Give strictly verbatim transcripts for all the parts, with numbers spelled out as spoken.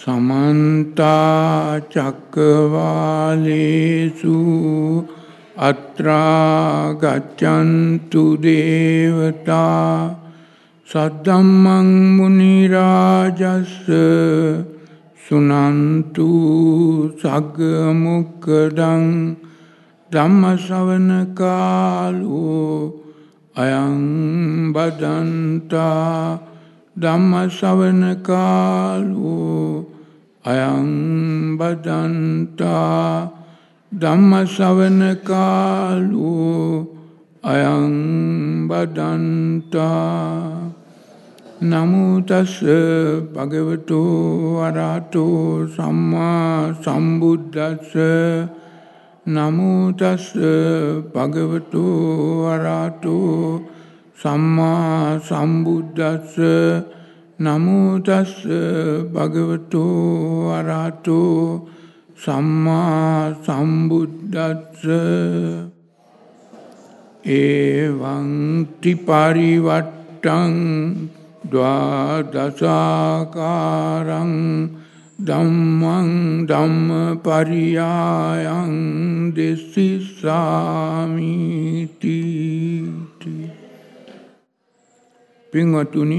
समन्ता चक्रवालेषु अत्रा गच्छन्तु देवता सद्धम्मं मुनिराजस्य सुनन्तु सग्मुक्तं धम्मश्रवणकालो अयं बदन्ता धम्मश्रवणकालो अयं बदन्ता धम्मश्रवणकालो अयं बदन्ता नमो तस्से भगवतो अरहतो सम्मा सम्बुद्धस्से नमो तस्से भगवतो अरहतो सम्मा सम्बुद्धस्से नमो तस्से भगवतो अरहतो सम्मा सम्बुद्धस्से एवं त्रिपरिवर्तं द्वादशाकारं धम्मं धम्मपर्यायं देशिसामीति पिंगतुनि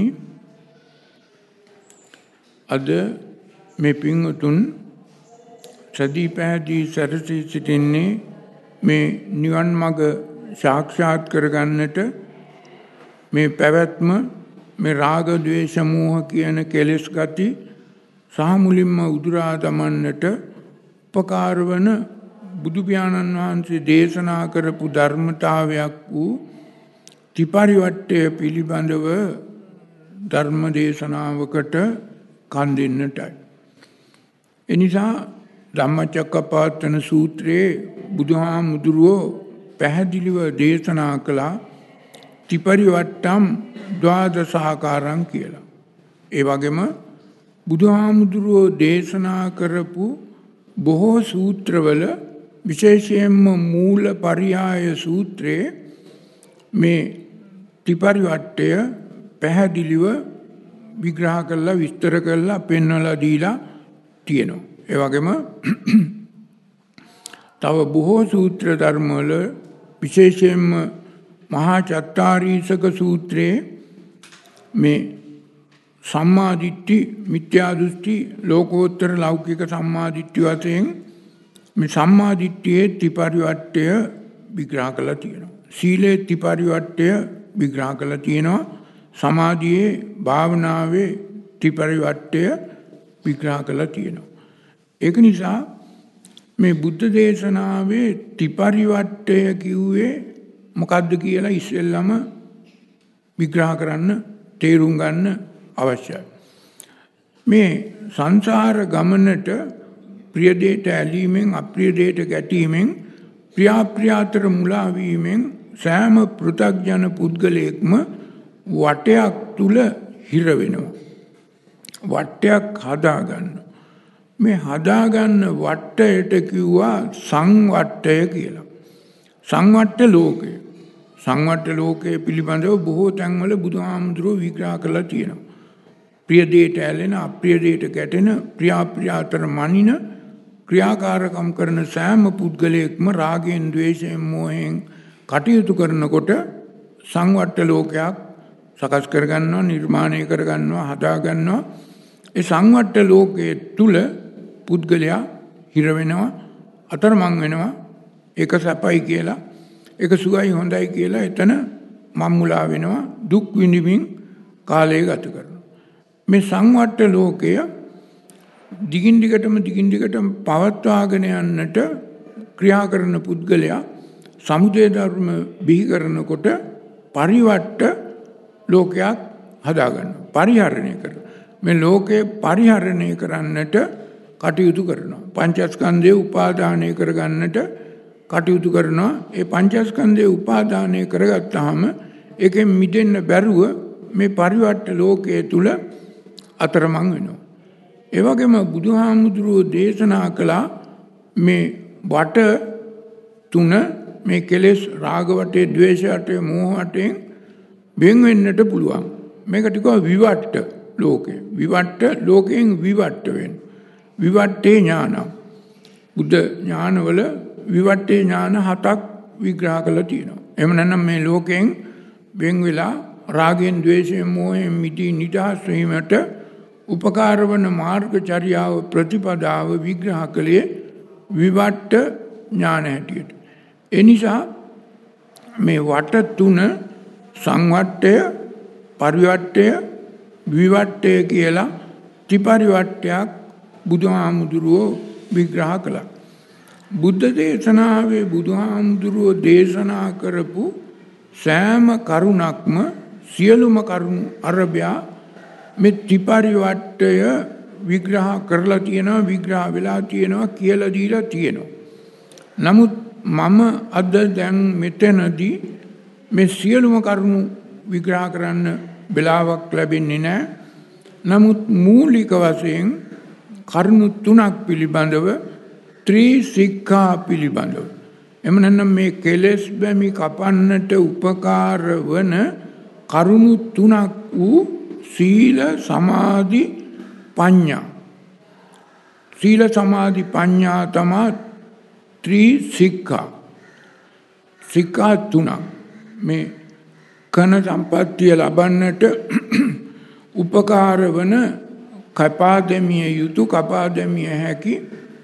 अद मे पिंगतुन सदी पैदी सरसी सिटिन्ने मे निवन मग साक्षात करगන්නට මේ පැවැත්ම මේ රාග ද්වේෂ මෝහ කියන කෙලෙස් ගති සහ මුලින්ම උදුරා දමන්නට උපකාර වන බුදු පියාණන් වහන්සේ දේශනා කරපු ධර්මතාවයක් වූ ත්‍රිපරිවට්ටය පිළිබඳව ධර්ම දේශනාවකට කන් දෙන්නටයි. එනිසා ධම්මචක්කපවත්තන සූත්‍රයේ බුදුහාමුදුරුවෝ පැහැදිලිව දේශනා කළා ත්‍රිපරිවට්ටම් ද්වාදසාකාරං කියලා. ඒ වගේම බුදුහාමුදුරුවෝ දේශනා කරපු බොහෝ සූත්‍රවල විශේෂයෙන්ම මූල පරියාය සූත්‍රයේ මේ ත්‍රිපරිවට්ටය පැහැදිලිව විග්‍රහ කරලා විස්තර කරලා පෙන්වලා දීලා තියෙනවා. ඒ වගේම තව බොහෝ සූත්‍ර ධර්මවල විශේෂයෙන්ම මහා චත්තාරීසක සූත්‍රයේ මේ සම්මා දිට්ඨි මිත්‍යා දෘෂ්ටි ලෝකෝත්තර ලෞකික සම්මා දිට්ඨි වශයෙන් මේ සම්මා දිට්ඨියේ ත්‍රිපරිවට්ටය විග්‍රහ කරලා තියෙනවා. සීලේ ත්‍රිපරිවට්ටය විග්‍රහ කරලා තියෙනවා. සමාධියේ භාවනාවේ ත්‍රිපරිවට්ටය විග්‍රහ කරලා තියෙනවා. ඒක නිසා මේ බුද්ධ දේශනාවේ ත්‍රිපරිවට්ටය කිව්වේ මොකද්ද කියලා ඉස්සෙල්ලම විග්‍රහ කරන්න තේරුම් ගන්න අවශ්‍යයි. මේ සංසාර ගමනට ප්‍රිය දෙයට ඇලීමෙන් අප්‍රිය දෙයට ගැටීමෙන් ප්‍රියාප්‍රිය අතර මුලා වීමෙන් සෑම පෘථග්ජන පුද්ගලයෙක්ම වටයක් තුල හිර වෙනවා. වටයක් හදා ගන්නවා. මේ හදාගන්න වට්ටයට කිව්වා සංවට්ටය කියලා. සංවට්ට ලෝකය. සංවට්ට ලෝකයේ පිළිබඳව බොහෝ තැන්වල බුදුහාමුදුරුවෝ විග්‍රහ කරලා තියෙනවා. ප්‍රිය දෙයට ඇලෙන, අප්‍රිය දෙයට ගැටෙන, ප්‍රියාප්‍රිය අතර මනින ක්‍රියාකාරකම් කරන සෑම පුද්ගලයෙක්ම රාගයෙන්, ද්වේෂයෙන්, මෝහයෙන් කටයුතු කරනකොට සංවට්ට ලෝකයක් සකස් කරගන්නවා, නිර්මාණය කරගන්නවා, හදාගන්නවා. ඒ සංවට්ට ලෝකයේ තුල පුද්ගලයා හිර වෙනවා, අතරමං වෙනවා. ඒක සැපයි කියලා, ඒක සුවයි හොඳයි කියලා එතන මම්මුලා වෙනවා, දුක් විඳින්මින් කාලය ගත කරනවා. මේ සංවට්ට ලෝකය දිගින් දිගටම දිගින් දිගටම පවත්වාගෙන යන්නට ක්‍රියා කරන පුද්ගලයා සමුදය ධර්ම බිහි කරනකොට පරිවට්ට ලෝකයක් හදාගන්නවා, පරිහරණය කරනවා. මේ ලෝකය පරිහරණය කරන්නට කටයුතු කරනවා. පංචස්කන්ධය උපාදානය කරගන්නට කටයුතු කරනවා. ඒ පංචස්කන්ධය උපාදානය කරගත්තාම ඒකෙන් මිදෙන්න බැරුව මේ පරිවට්ට ලෝකයේ තුල අතරමං වෙනවා. ඒ වගේම බුදුහාමුදුරුවෝ දේශනා කළා මේ වට තුන මේ කෙලෙස් රාග වටේ, ද්වේෂ වටේ, මෝහ වටේ වෙන් වෙන්නට පුළුවන්. මේකට කියනවා විවට්ට ලෝකය. විවට්ට ලෝකයෙන් විවට්ට වෙන්න. විවට්ටේ ඥාන. බුද්ධ ඥානවල විවට්ටේ ඥාන හතක් විග්‍රහ කරලා තියෙනවා. එහෙම නැත්නම් මේ ලෝකයෙන් වෙන් වෙලා රාගයෙන්, ද්වේෂයෙන්, මෝහයෙන් මිදී නිදහස් වීමට උපකාර වන මාර්ගචර්යාව ප්‍රතිපදාව විග්‍රහ කළේ විවට්ට ඥාන හැටියට. ඒ නිසා මේ වට තුන සංවට්ටය, පරිවට්ටය, විවට්ටය කියලා ත්‍රිපරිවට්ටයක් බුදුහාමුදුරුවෝ විග්‍රහ කළා. බුද්ධ දේශනාවේ බුදුහාමුදුරුවෝ දේශනා කරපු සෑම කරුණක්ම සියලුම කරුණු අරබයා මේ ත්‍රිපරිවට්ටය විග්‍රහ කරලා තියෙනවා, විග්‍රහ වෙලා තියෙනවා, කියලා දීලා තියෙනවා. නමුත් මම අද දැන් මෙතනදී මේ සියලුම කරුණු විග්‍රහ කරන්න වෙලාවක් ලැබෙන්නේ නැහැ. නමුත් මූලික වශයෙන් කරුණු තුනක් පිළිබඳව ත්‍රිසික්ඛා පිළිබඳව එම නැත්නම් මේ කෙලෙස් බැමි කපන්නට උපකාර වන කරුණු තුනක් වූ සීල, සමාධි, ප්‍රඥා. සීල, සමාධි, ප්‍රඥා තමයි ත්‍රිසික්ඛා. සික්ඛා තුනක්. මේ කන සම්පත්තිය ලබන්නට උපකාර වන කපා දැමිය යුතු, කපා දැමිය හැකි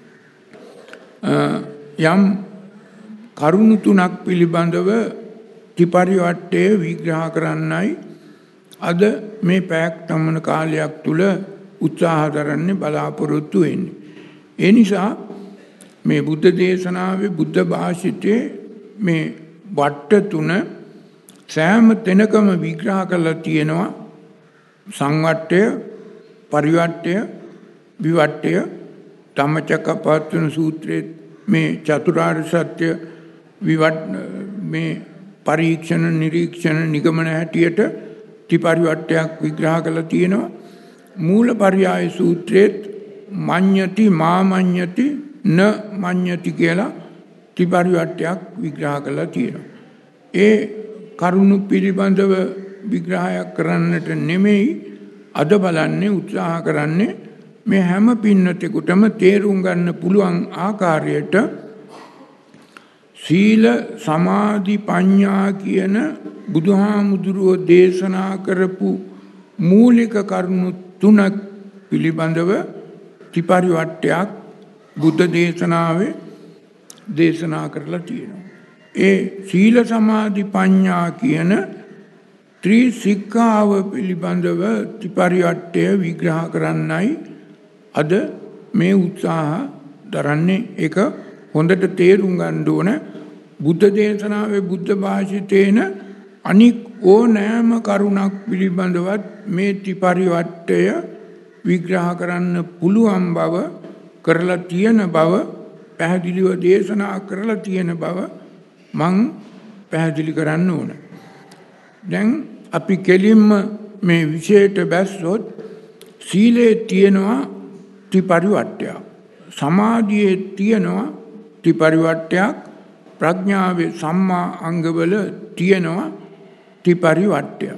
යම් කරුණු තුනක් පිළිබඳව ත්‍රිපරිවට්ටය විග්‍රහ කරන්නයි අද මේ පැයක් තමන කාලයක් තුල උත්සාහ දරන්නේ, බලාපොරොත්තු වෙන්නේ. ඒ නිසා මේ බුද්ධ දේශනාවේ බුද්ධ භාෂිතයේ මේ වට්ට තුන සෑම තැනකම විග්‍රහ කරලා තියෙනවා. සංවට්ටය, පරිවට්ටය, විවට්ටය. ධම්මචක්කප්පවත්තන සූත්‍රයේ මේ චතුරාර්ය සත්‍ය විවට් මේ පරීක්ෂණ, නිරීක්ෂණ, නිගමන හැටියට ත්‍රිපරිවට්ටයක් විග්‍රහ කරලා තියෙනවා. මූලපරියාය සූත්‍රයේත් මඤ්ඤති, මාමඤ්ඤති, න මඤ්ඤති කියලා ත්‍රිපරිවට්ටයක් විග්‍රහ කරලා තියෙනවා. ඒ කරුණු පිළිබඳව විග්‍රහයක් කරන්නට නෙමෙයි අද බලන්නේ, උත්සාහ කරන්නේ මේ හැම පින්නතෙකුටම තේරුම් ගන්න පුළුවන් ආකාරයට සීල, සමාධි, ප්‍රඥා කියන බුදුහාමුදුරුවෝ දේශනා කරපු මූලික කරුණු තුනක් පිළිබඳව ත්‍රිපරිවට්ටයක් බුද්ධ දේශනාවේ දේශනා කරලා තියෙනවා. ඒ සීල, සමාධි, ප්‍රඥා කියන ත්‍රිසික්ඛාව පිළිබඳව ත්‍රිපරිවට්ටය විග්‍රහ කරන්නයි අද මේ උත්සාහ දරන්නේ. ඒක හොඳට තේරුම් ගන්න ඕන. බුද්ධ දේශනාවේ බුද්ධ භාෂිතේන අනික් ඕනෑම කරුණක් පිළිබඳවත් මේ ත්‍රිපරිවට්ටය විග්‍රහ කරන්න පුළුවන් බව, කරලා තියෙන බව, පැහැදිලිව දේශනා කරලා තියෙන බව මං පැහැදිලි කරන්න ඕන. දැන් අපි කෙලින්ම මේ විෂයට බැස්සොත් සීලේ තියෙනවා ත්‍රිපරිවට්ටයක්, සමාධියේ තියෙනවා ත්‍රිපරිවට්ටයක්, ප්‍රඥාවේ සම්මා අංගවල තියෙනවා ත්‍රිපරිවට්ටයක්.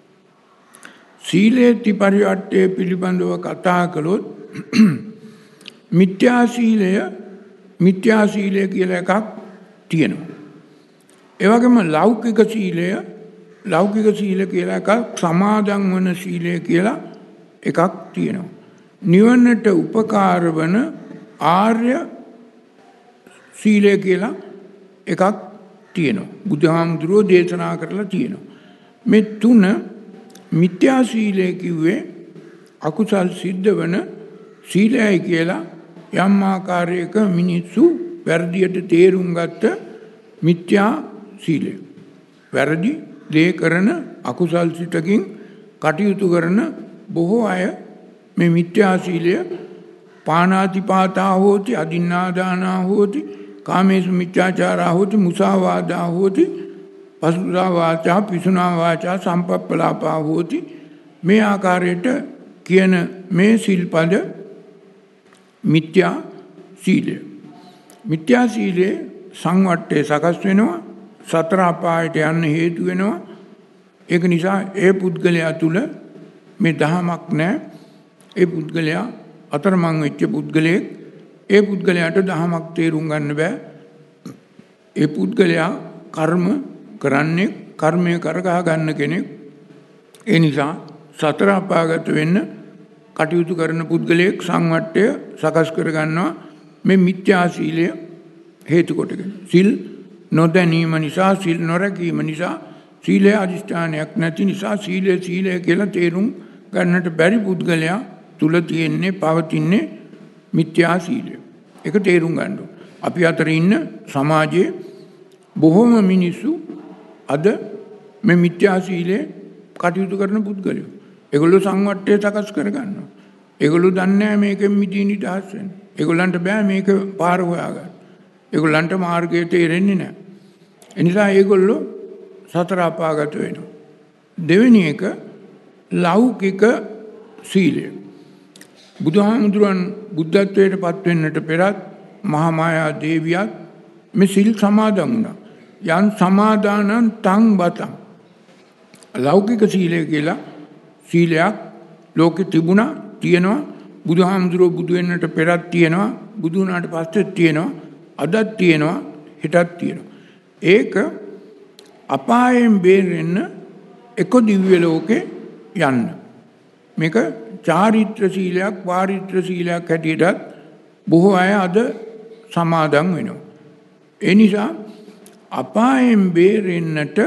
සීලේ ත්‍රිපරිවට්ටය පිළිබඳව කතා කළොත් මිත්‍යා සීලය, මිත්‍යා සීලය කියලා එකක් තියෙනවා. ඒ වගේම ලෞකික සීලය, ලෞකික සීල කියලා එකක්, සමාදන් වන සීලය කියලා එකක් තියෙනවා. නිවනට උපකාර වන ආර්ය සීලය කියලා එකක් තියෙනවා. බුදුහාමුදුරුවෝ දේශනා කරලා තියෙනවා. මේ තුන මිත්‍යා සීලය කිව්වේ අකුසල් සිද්ධ වන සීලයයි කියලා යම් ආකාරයක මිනිස්සු වැරදියට තේරුම් ගත්ත මිත්‍යා සීලය. වැරදි දේ කරන, අකුසල් සිතකින් කටයුතු කරන බොහෝ අය මේ මිත්‍යා සීලය පානාතිපාතා හෝති, අදින්නාදානා හෝති, කාමේසු මිච්ඡාචාරා හෝති, මුසාවාදා හෝති, පසුසා වාචා, පිසුනා වාචා, සම්පප්පලාපා හෝති. මේ ආකාරයට කියන මේ සිල්පද මිත්‍යා සීලය. මිත්‍යා සීලයේ සංවට්ටේ සකස් වෙනවා, සතර අපායට යන්න හේතු වෙනවා. ඒක නිසා ඒ පුද්ගලයා තුල මේ දහමක් නැහැ. ඒ පුද්ගලයා අතරමං වෙච්ච පුද්ගලයෙක්. ඒ පුද්ගලයාට දහමක් තේරුම් ගන්න බෑ. ඒ පුද්ගලයා කර්ම කරන්නේ කර්මය කරගහ ගන්න කෙනෙක්. ඒ නිසා සතර අපාගත වෙන්න කටයුතු කරන පුද්ගලයෙක් සංවට්ටය සකස් කර ගන්නවා මේ මිත්‍යා සීලය හේතු කොටගෙන. සිල් නොදැනීම නිසා, සිල් නොරැකීම නිසා, සීලය අධිෂ්ඨානයක් නැති නිසා සීලය සීලය කියලා තේරුම් ගන්නට බැරි පුද්ගලයා තුල තියෙන්නේ පවතින්නේ මිත්‍යා සීලය. ඒක තේරුම් ගන්න ඕන. අපි අතර ඉන්න සමාජයේ බොහෝම මිනිස්සු අද මේ මිත්‍යා සීලේ කටයුතු කරන පුද්ගලයෝ. ඒගොල්ලෝ සංවට්ටය සකස් කර ගන්නවා. ඒගොල්ලෝ දන්නේ නැහැ මේකෙන් මිදීන නිදහස් වෙන්න. ඒගොල්ලන්ට බෑ මේක පාර හොයාගන්න. ඒගොල්ලන්ට මාර්ගය තේරෙන්නේ නැහැ. ඒ නිසා ඒගොල්ලෝ සතර අපාගත වෙනවා. දෙවෙනි එක ලෞකික සීලය. බුදුහාමුදුරන් බුද්ධත්වයට පත් වෙන්නට පෙරත් මහා මායා දේවියත් මේ සිල් සමාදන් වුණා. යන් සමාදානං තං බතං. ලෞකික සීලය කියලා සීලයක් ලෝකෙ තිබුණා, තියෙනවා. බුදුහාමුදුරුවෝ බුදු වෙන්නට පෙරත් තියෙනවා, බුදු වුණාට පස්සෙත් තියෙනවා, අදත් තියෙනවා, හෙටත් තියෙනවා. ඒක අපායෙන් බේරෙන්න එක දිව්‍ය ලෝකේ යන්න. මේක චාරිත්‍ර සීලයක්, වාරිත්‍ර සීලයක් හැටියටත් බොහෝ අය අද සමාදන් වෙනවා. ඒ නිසා අපායෙන් බේරෙන්නට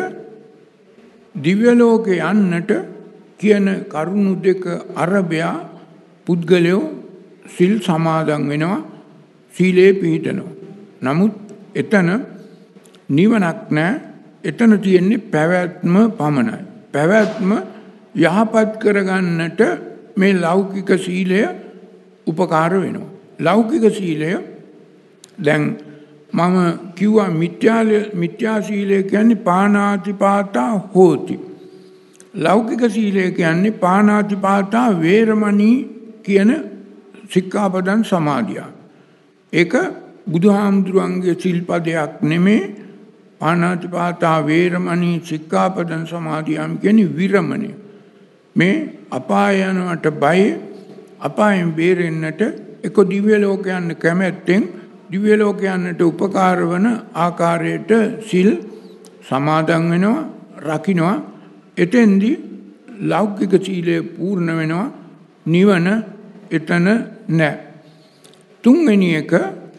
දිව්‍ය ලෝකේ යන්නට කියන කරුණු දෙක අරබයා පුද්ගලයෝ සිල් සමාදන් වෙනවා, සීලේ පිහිටනවා. නමුත් එතන නිවනක් නැහැ. එතන තියෙන්නේ පැවැත්ම පමණයි. පැවැත්ම යහපත් කරගන්නට මේ ලෞකික සීලය උපකාර වෙනවා. ලෞකික සීලය දැන් මම කිව්වා මිත්‍යා මිත්‍යා සීලය කියන්නේ පාණාතිපාතා හෝති. ලෞකික සීලය කියන්නේ පාණාතිපාතා වේරමණී කියන සික්ඛාපදං සමාදියා. ඒක බුදුහාමුදුරන්ගේ සිල්පදයක් නෙමේ. පාණාතිපාතා වේරමණී සික්ඛාපදං සමාදියාම් කියන්නේ විරමණය. මේ අපාය යනවට බය, අපායෙන් බේරෙන්නට එක දිව්‍ය ලෝකයන් කැමැත්තෙන් දිව්‍ය ලෝකයන්ට උපකාර වන ආකාරයට සිල් සමාදන් වෙනවා, රකින්නවා. එතෙන්දී ලෞකික සීලය පූර්ණ වෙනවා. නිවන එතන නැහැ. තුන්වෙනි එක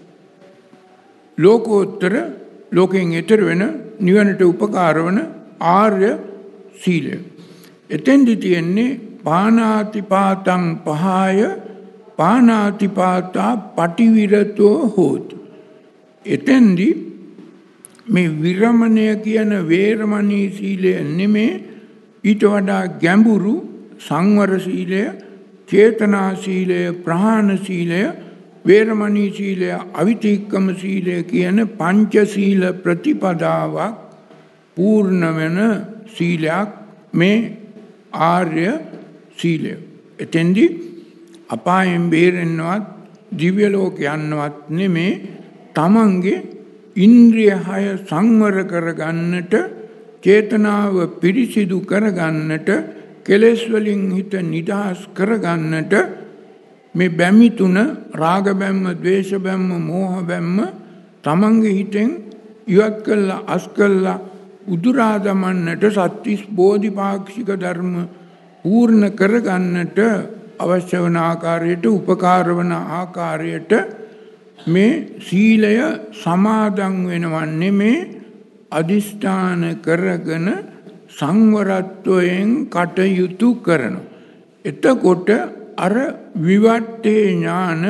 ලෝකෝත්තර ලෝකයෙන් එතර වෙන නිවනට උපකාර වන ආර්ය සීලය. එතෙන්දි තියෙන්නේ පාණාතිපාතං පහය පාණාතිපාතා පටිවිරතෝ හෝති. එතෙන්දි මේ විරමණය කියන වේරමණී සීලය නෙමේ, ඊට වඩා ගැඹුරු සංවර සීලය, චේතනා සීලය, ප්‍රහාණ සීලය, වේරමණී සීලය, අවිතික්කම සීලය කියන පංච සීල ප්‍රතිපදාවක් පූර්ණ වෙන සීලයක් මේ ආර්ය සීලය. එතෙන්දී අපායෙන් බේරෙන්නවත් දිව්‍ය ලෝක යන්නවත් නෙමේ, තමන්ගේ ඉන්ද්‍රිය හය සංවර කරගන්නට, චේතනාව පිරිසිදු කරගන්නට, කෙලෙස් වලින් හිත නිදහස් කරගන්නට මේ බැමි තුන රාග බැම්ම, ද්වේෂ බැම්ම, මෝහ බැම්ම තමන්ගේ හිතෙන් ඉවත් කළා, අස් කළා උදුරා දමන්නට, සත්‍තිස් බෝධිපාක්ෂික ධර්ම පූර්ණ කරගන්නට අවශ්‍ය වන ආකාරයට, උපකාර වන ආකාරයට මේ සීලය සමාදන් වෙනවන්නේ මේ අදිෂ්ඨාන කරගෙන සංවරත්වයෙන් කටයුතු කරනවා. එතකොට අර විවට්ටේ ඥාන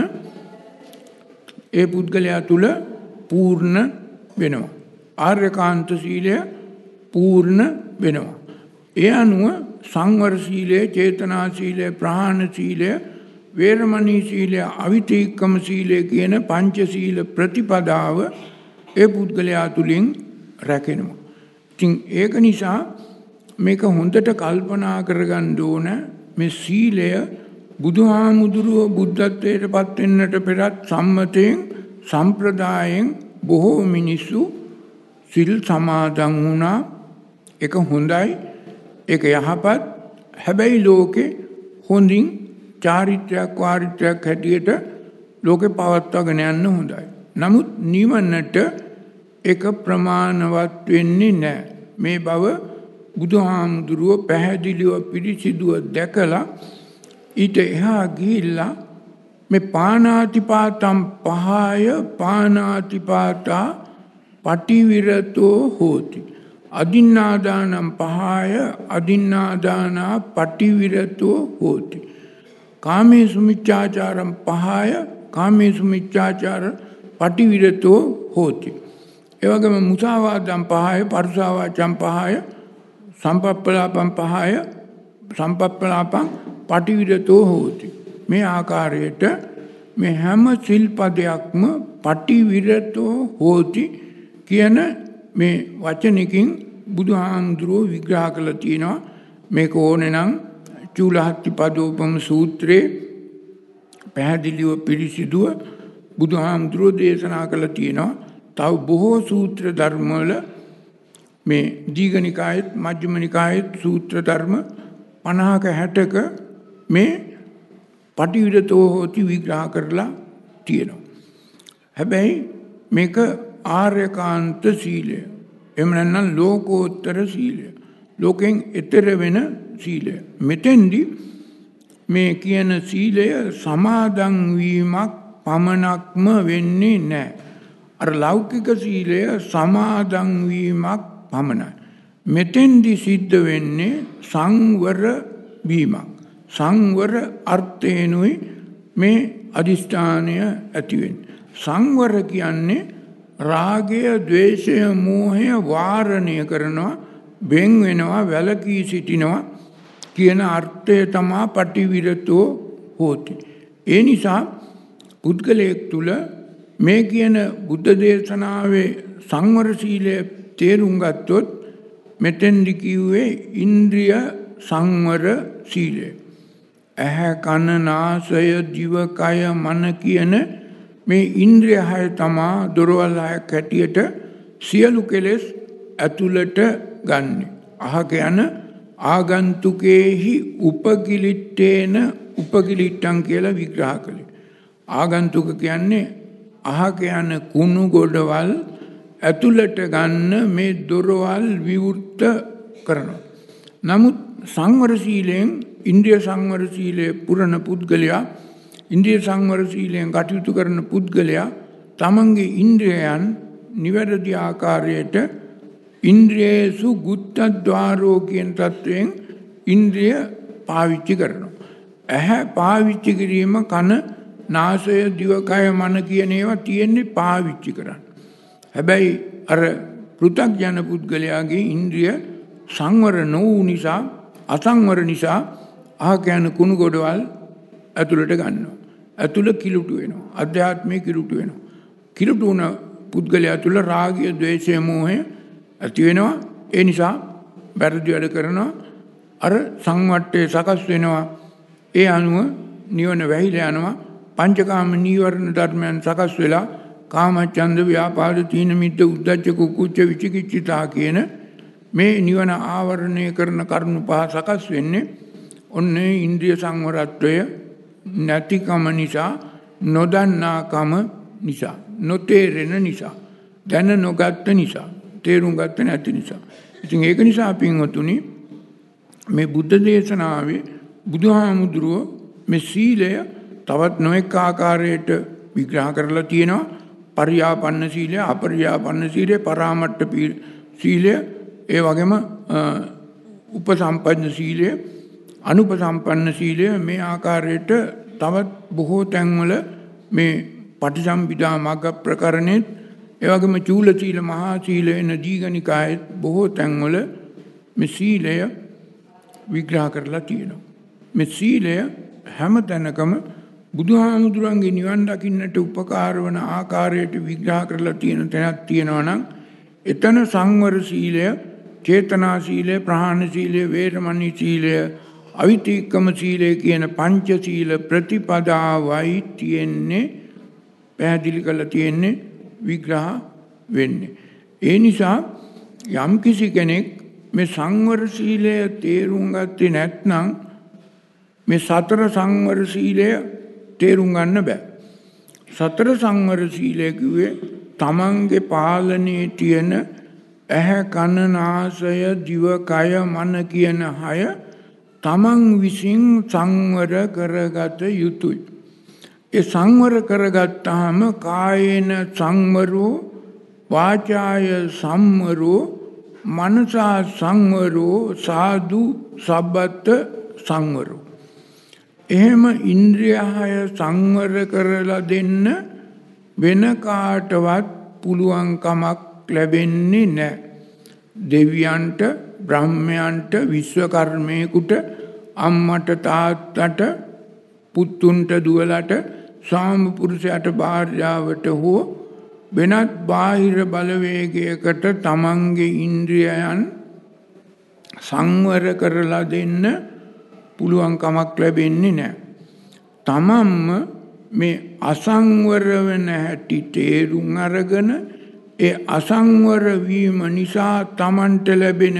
ඒ පුද්ගලයා තුල පූර්ණ වෙනවා. ආර්යකාන්ත සීලය පූර්ණ වෙනවා. ඒ අනුව සංවර සීලය, චේතනා සීලය, ප්‍රහාණ සීලය, වේරමණී සීලය, අවිතික්කම සීලය කියන පංච සීල ප්‍රතිපදාව ඒ පුද්ගලයා තුලින් රැකෙනවා. ඉතින් ඒක නිසා මේක හොඳට කල්පනා කරගන්න ඕන. මේ සීලය බුදුහාමුදුරුවෝ බුද්ධත්වයට පත් වෙන්නට පෙරත් සම්මතයෙන්, සම්ප්‍රදායෙන් බොහෝ මිනිස්සු සිල් සමාදන් වුණා. ඒක හොඳයි, ඒක යහපත්. හැබැයි ලෝකේ හොඳින් චාරිත්‍රයක් වාරිත්‍රයක් හැටියට ලෝකේ පවත්වාගෙන යන්න හොඳයි. නමුත් නිවනට එක ප්‍රමාණවත් වෙන්නේ නැහැ. මේ බව බුදුහාමුදුරුව පැහැදිලිව පිළිසිදුව දැකලා ඊට එහා ගිහිල්ලා මේ පාණාතිපාතම් පහය පාණාතිපාතා පටිවිරතෝ හෝති. අදින්නාදානම් පහය අදින්නාදානා පටිවිරතෝ හෝති. කාමේසු මිච්ඡාචාරම් පහය කාමේසු මිච්ඡාචාර පටිවිරතෝ හෝති. ඒ වගේම මුසාවාදම් පහය පරුසාවාචම් පහය සම්පප්පලාපම් පහය සම්පප්පලාපම් පටිවිරතෝ හෝති. මේ ආකාරයට මේ හැම සිල්පදයක්ම පටිවිරතෝ හෝති කියන මේ වචනකින් බුදුහාමුදුරුවෝ විග්‍රහ කළා තියෙනවා. මේක ඕනේ නම් චූලහත්තිපදෝපම සූත්‍රයේ පැහැදිලිව පිළිසිදුව බුදුහාමුදුරුවෝ දේශනා කළා තියෙනවා. තව බොහෝ සූත්‍ර ධර්මවල මේ දීඝනිකායත් මජ්ක්‍ධිම නිකායත් සූත්‍ර ධර්ම පනහක හැටක මේ පටිවිරතෝ හෝති විග්‍රහ කරලා තියෙනවා. හැබැයි මේක ආර්යකාන්ත සීලය. එහෙම නැත්නම් ලෝකෝත්තර සීලය. ලෝකෙන් එතර වෙන සීලය. මෙතෙන්දී මේ කියන සීලය සමාදන් වීමක් පමණක්ම වෙන්නේ නැහැ. අර ලෞකික සීලය සමාදන් වීමක් පමණයි. මෙතෙන්දී සිද්ධ වෙන්නේ සංවර වීමක්. සංවර අර්ථයෙන්ුයි මේ අදිෂ්ඨානය ඇති වෙන්නේ. සංවර කියන්නේ රාගය, ද්වේෂය, මෝහය වාරණය කරනවා, වෙන් වෙනවා, වැළකී සිටිනවා කියන අර්ථය තමයි පටිවිරතෝ හෝති. ඒ නිසා පුද්ගලයෙක් තුල මේ කියන බුද්ධ දේශනාවේ සංවර සීලය තේරුම් ගත්තොත් මෙතෙන්දි කිව්වේ ඉන්ද්‍රිය සංවර සීලය. ඇහැ කන නාසය දිව කය මන කියන මේ ඉන්ද්‍රිය හය තමා දොරවල් හයක් හැටියට සියලු කෙලෙස් ඇතුළට ගන්න. අහක යන ආගන්තුකේහි උපකිලිට්ඨේන උපකිලිට්ඨං කියලා විග්‍රහ කළේ. ආගන්තුක කියන්නේ අහක යන කුණු ගොඩවල් ඇතුළට ගන්න මේ දොරවල් විවෘත කරනවා. නමුත් සංවර සීලයෙන් ඉන්ද්‍රිය සංවර සීලය පුරණ පුද්ගලයා ඉන්ද්‍රිය සංවර සීලයෙන් කටයුතු කරන පුද්ගලයා තමන්ගේ ඉන්ද්‍රියයන් නිවැරදි ආකාරයට ඉන්ද්‍රියේසු ගුත්තද්වාරෝ කියන තත්වයෙන් ඉන්ද්‍රිය පාවිච්චි කරනවා. ඇහැ පාවිච්චි කිරීම කන නාසය දිවකය මන කියන ඒවා තියෙන්නේ පාවිච්චි කරන්න. හැබැයි අර පෘථග්ජන පුද්ගලයාගේ ඉන්ද්‍රිය සංවර නොවූ නිසා අසංවර නිසා අහක යන කුණු ගොඩවල් ඇතුළට ගන්නවා. ඇතුළ කිලුටු වෙනවා. අධ්‍යාත්මය කිලුටු වෙනවා. කිලුටු වුණ පුද්ගලයා තුළ රාගය, ද්වේෂය, මෝහය ඇති වෙනවා. ඒ නිසා වැරදි වැඩ කරනවා. අර සංවට්ටේ සකස් වෙනවා. ඒ අනුව නිවන වැහිලා යනවා. පංචකාම නීවරණ ධර්මයන් සකස් වෙලා කාමච්ඡන්ද, ව්‍යාපාද, තීන මිද්ද, උද්ධච්ච, කුක්කුච්ච, විචිකිච්ඡිතා කියන මේ නිවන ආවරණය කරන කරුණු පහ සකස් වෙන්නේ ඔන්න ඉන්ද්‍රිය සංවරත්වය නැතිකම නිසා, නොදන්නාකම නිසා, නොතේරෙන නිසා, දැන නොගත්ත නිසා, තේරුම් ගත්ත නැති නිසා. ඉතින් ඒක නිසා පින්වතුනි මේ බුද්ධ දේශනාවේ බුදුහාමුදුරුවෝ මේ සීලය තවත් නොඑක ආකාරයට විග්‍රහ කරලා තියෙනවා. පරියාපන්න සීලය, අපරියාපන්න සීලය, පරාමට්ඨ සීලය, ඒ වගේම උපසම්පන්න සීලය, අනුපසම්පන්න සීලය මේ ආකාරයට තවත් බොහෝ තැන්වල මේ පටිසම්භිදා මග්ග ප්‍රකරණෙත් ඒ වගේම චූල සීල, මහා සීල වෙන දීඝනිකායෙත් බොහෝ තැන්වල මේ සීලය විග්‍රහ කරලා තියෙනවා. මේ සීලය හැම තැනකම බුදුහාමුදුරන්ගේ නිවන් දකින්නට උපකාර වන ආකාරයට විග්‍රහ කරලා තියෙන තැනක් තියෙනවා නම් එතන සංවර සීලය, චේතනා සීලය, ප්‍රහාණ සීලය, වේරමණී සීලය, අවිතීක්කම සීලය කියන පංච සීල ප්‍රතිපදාවයි තියෙන්නේ, පැහැදිලි කරලා තියෙන්නේ, විග්‍රහ වෙන්නේ. ඒ නිසා යම් කිසි කෙනෙක් මේ සංවර සීලය තේරුම් ගත්තේ නැත්නම් මේ සතර සංවර සීලය තේරුම් ගන්න බෑ. සතර සංවර සීලය කිව්වේ තමන්ගේ පාලනයේ තියෙන ඇහැ කන නාසය දිව කය මන කියන හය තමන් විසින් සංවර කරගත යුතුයි. ඒ සංවර කරගත්තාම කායේන සංවරෝ වාචාය සම්වරෝ මනසා සංවරෝ සාදු සබ්බත සංවරෝ. එහෙම ඉන්ද්‍රිය හය සංවර කරලා දෙන්න වෙන කාටවත් පුළුවන් කමක් ලැබෙන්නේ නැහැ. දෙවියන්ට, බ්‍රහ්මයන්ට, විශ්වකර්මයෙකුට, අම්මට, තාත්තට, පුතුන්ට, දුවලට, ස්වාමි පුරුෂයාට, භාර්යාවට හෝ වෙනත් බාහිර බලවේගයකට තමන්ගේ ඉන්ද්‍රියයන් සංවර කරලා දෙන්න පුළුවන් කමක් ලැබෙන්නේ නැහැ. තමන්ම මේ අසංවර වෙන හැටි තේරුම් අරගෙන ඒ අසංවර වීම නිසා තමන්ට ලැබෙන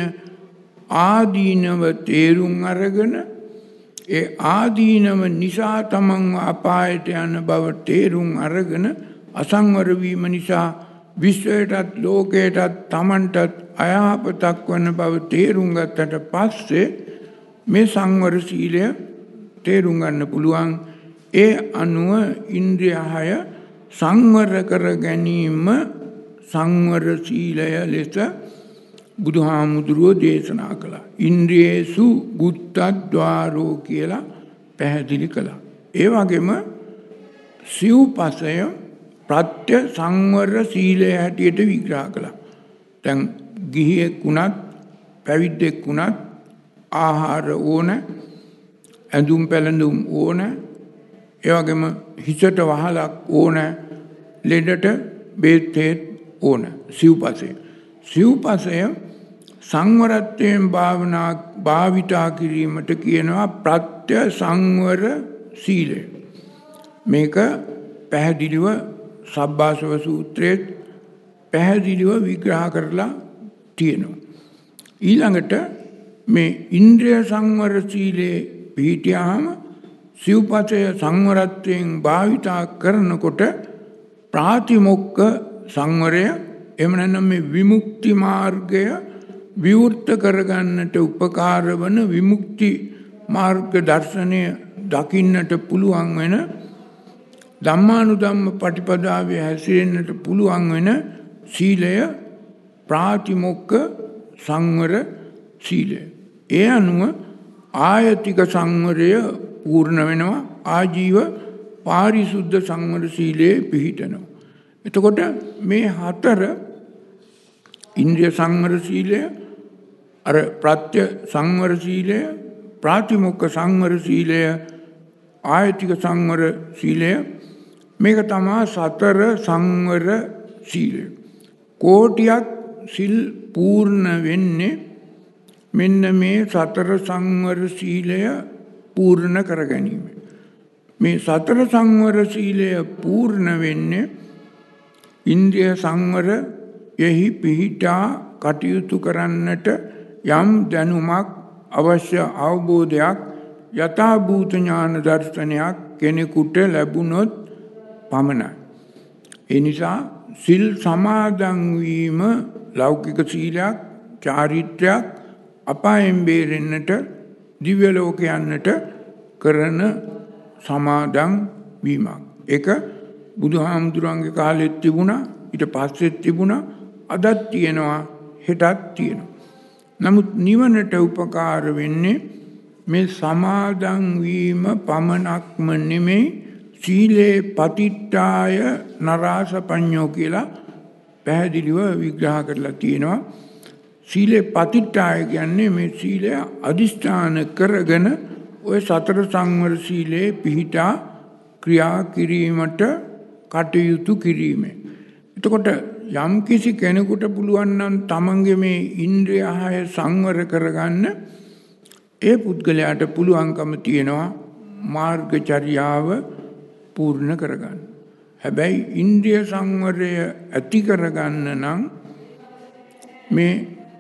ආදීනව තේරුම් අරගෙන ඒ ආදීනව නිසා තමන් අපායට යන බව තේරුම් අරගෙන අසංවර වීම නිසා විශ්වයටත් ලෝකයටත් තමන්ටත් අයහපතක් වන බව තේරුම් ගත්තට පස්සේ මේ සංවර සීලය තේරුම් ගන්න පුළුවන්. ඒ අනුව ඉන්ද්‍රිය හය සංවර කර ගැනීම සංවර සීලය ලෙස බුදුහාමුදුරුවෝ දේශනා කළා. ඉන්ද්‍රියේසු ගුත්තද්වාරෝ කියලා පැහැදිලි කළා. ඒ වගේම සිව්පසය ප්‍රත්‍ය සංවර සීලය හැටියට විග්‍රහ කළා. දැන් ගිහියෙක් වුණත් පැවිද්දෙක් වුණත් ආහාර ඕන, ඇඳුම් පැළඳුම් ඕන, ඒ වගේම හිසට වහලක් ඕන, ලෙඩට බේත් ඕන. සිව්පසය. සිව්පසය සංවරත්වයෙන් භාවනා භාවිතා කිරීමට කියනවා ප්‍රත්‍ය සංවර සීලය. මේක පැහැදිලිව සබ්බාසව සූත්‍රයේ පැහැදිලිව විග්‍රහ කරලා තියෙනවා. ඊළඟට මේ ඉන්ද්‍රිය සංවර සීලේ පිහිටියාම සිව්පසය සංවරත්වයෙන් භාවිතා කරනකොට ප්‍රාතිමොක්ඛ සංවරය, එහෙම නැත්නම් මේ විමුක්ති මාර්ගය විවෘත කරගන්නට උපකාර වන විමුක්ති මාර්ග දර්ශනය දකින්නට පුළුවන් වෙන ධම්මානුධම්ම පටිපදාවේ හැසිරෙන්නට පුළුවන් වෙන සීලය ප්‍රාතිමොක්ඛ සංවර සීලය. ඒ අනුව ආයතික සංවරය පූර්ණ වෙනවා. ආජීව පාරිශුද්ධ සංවර සීලයේ පිහිටනවා. එතකොට මේ හතර ඉන්ද්‍රිය සංවර සීලය, අර ප්‍රත්‍ය සංවර සීලය, ප්‍රාතිමොක්ඛ සංවර සීලය, ආයතික සංවර සීලය, මේක තමයි සතර සංවර සීලය. කෝටියක් සිල් පූර්ණ වෙන්නේ මෙන්න මේ සතර සංවර සීලය පූර්ණ කර ගැනීම. මේ සතර සංවර සීලය පූර්ණ වෙන්නේ ඉන්ද්‍රිය සංවර යෙහි පිහිටා කටයුතු කරන්නට යම් දැනුමක්, අවශ්‍ය අවබෝධයක්, යථාභූත ඥාන දර්ශනයක් කෙනෙකුට ලැබුණොත් පමණයි. ඒ නිසා සිල් සමාදන් වීම ලෞකික සීලයක්, චාරිත්‍රයක්, අපායෙන් බේරෙන්නට, දිව්‍ය ලෝක යන්නට කරන සමාදන් වීමක්. ඒක බුදුහාමුදුරන්ගේ කාලෙත් තිබුණා, ඊට පස්සෙත් තිබුණා, අදත් තියෙනවා, හෙටත් තියෙනවා. නමුත් නිවනට උපකාර වෙන්නේ මේ සමාදන් වීම පමණක්ම නෙමෙයි, සීලේ පතිට්ඨාය නරාසපඤ්ඤෝ කියලා පැහැදිලිව විග්‍රහ කරලා තියෙනවා. සීලේ පතිට්ඨාය කියන්නේ මේ සීලය අදිෂ්ඨාන කරගෙන ඔය සතර සංවර සීලේ පිහිටා ක්‍රියා කිරීමට කටයුතු කිරීම. එතකොට යම් කිසි කෙනෙකුට පුළුවන් නම් තමන්ගේ මේ ඉන්ද්‍රිය හය සංවර කරගන්න, ඒ පුද්ගලයාට පුළුවන්කම තියෙනවා මාර්ගචර්යාව පූර්ණ කරගන්න. හැබැයි ඉන්ද්‍රිය සංවරය ඇති කරගන්න නම් මේ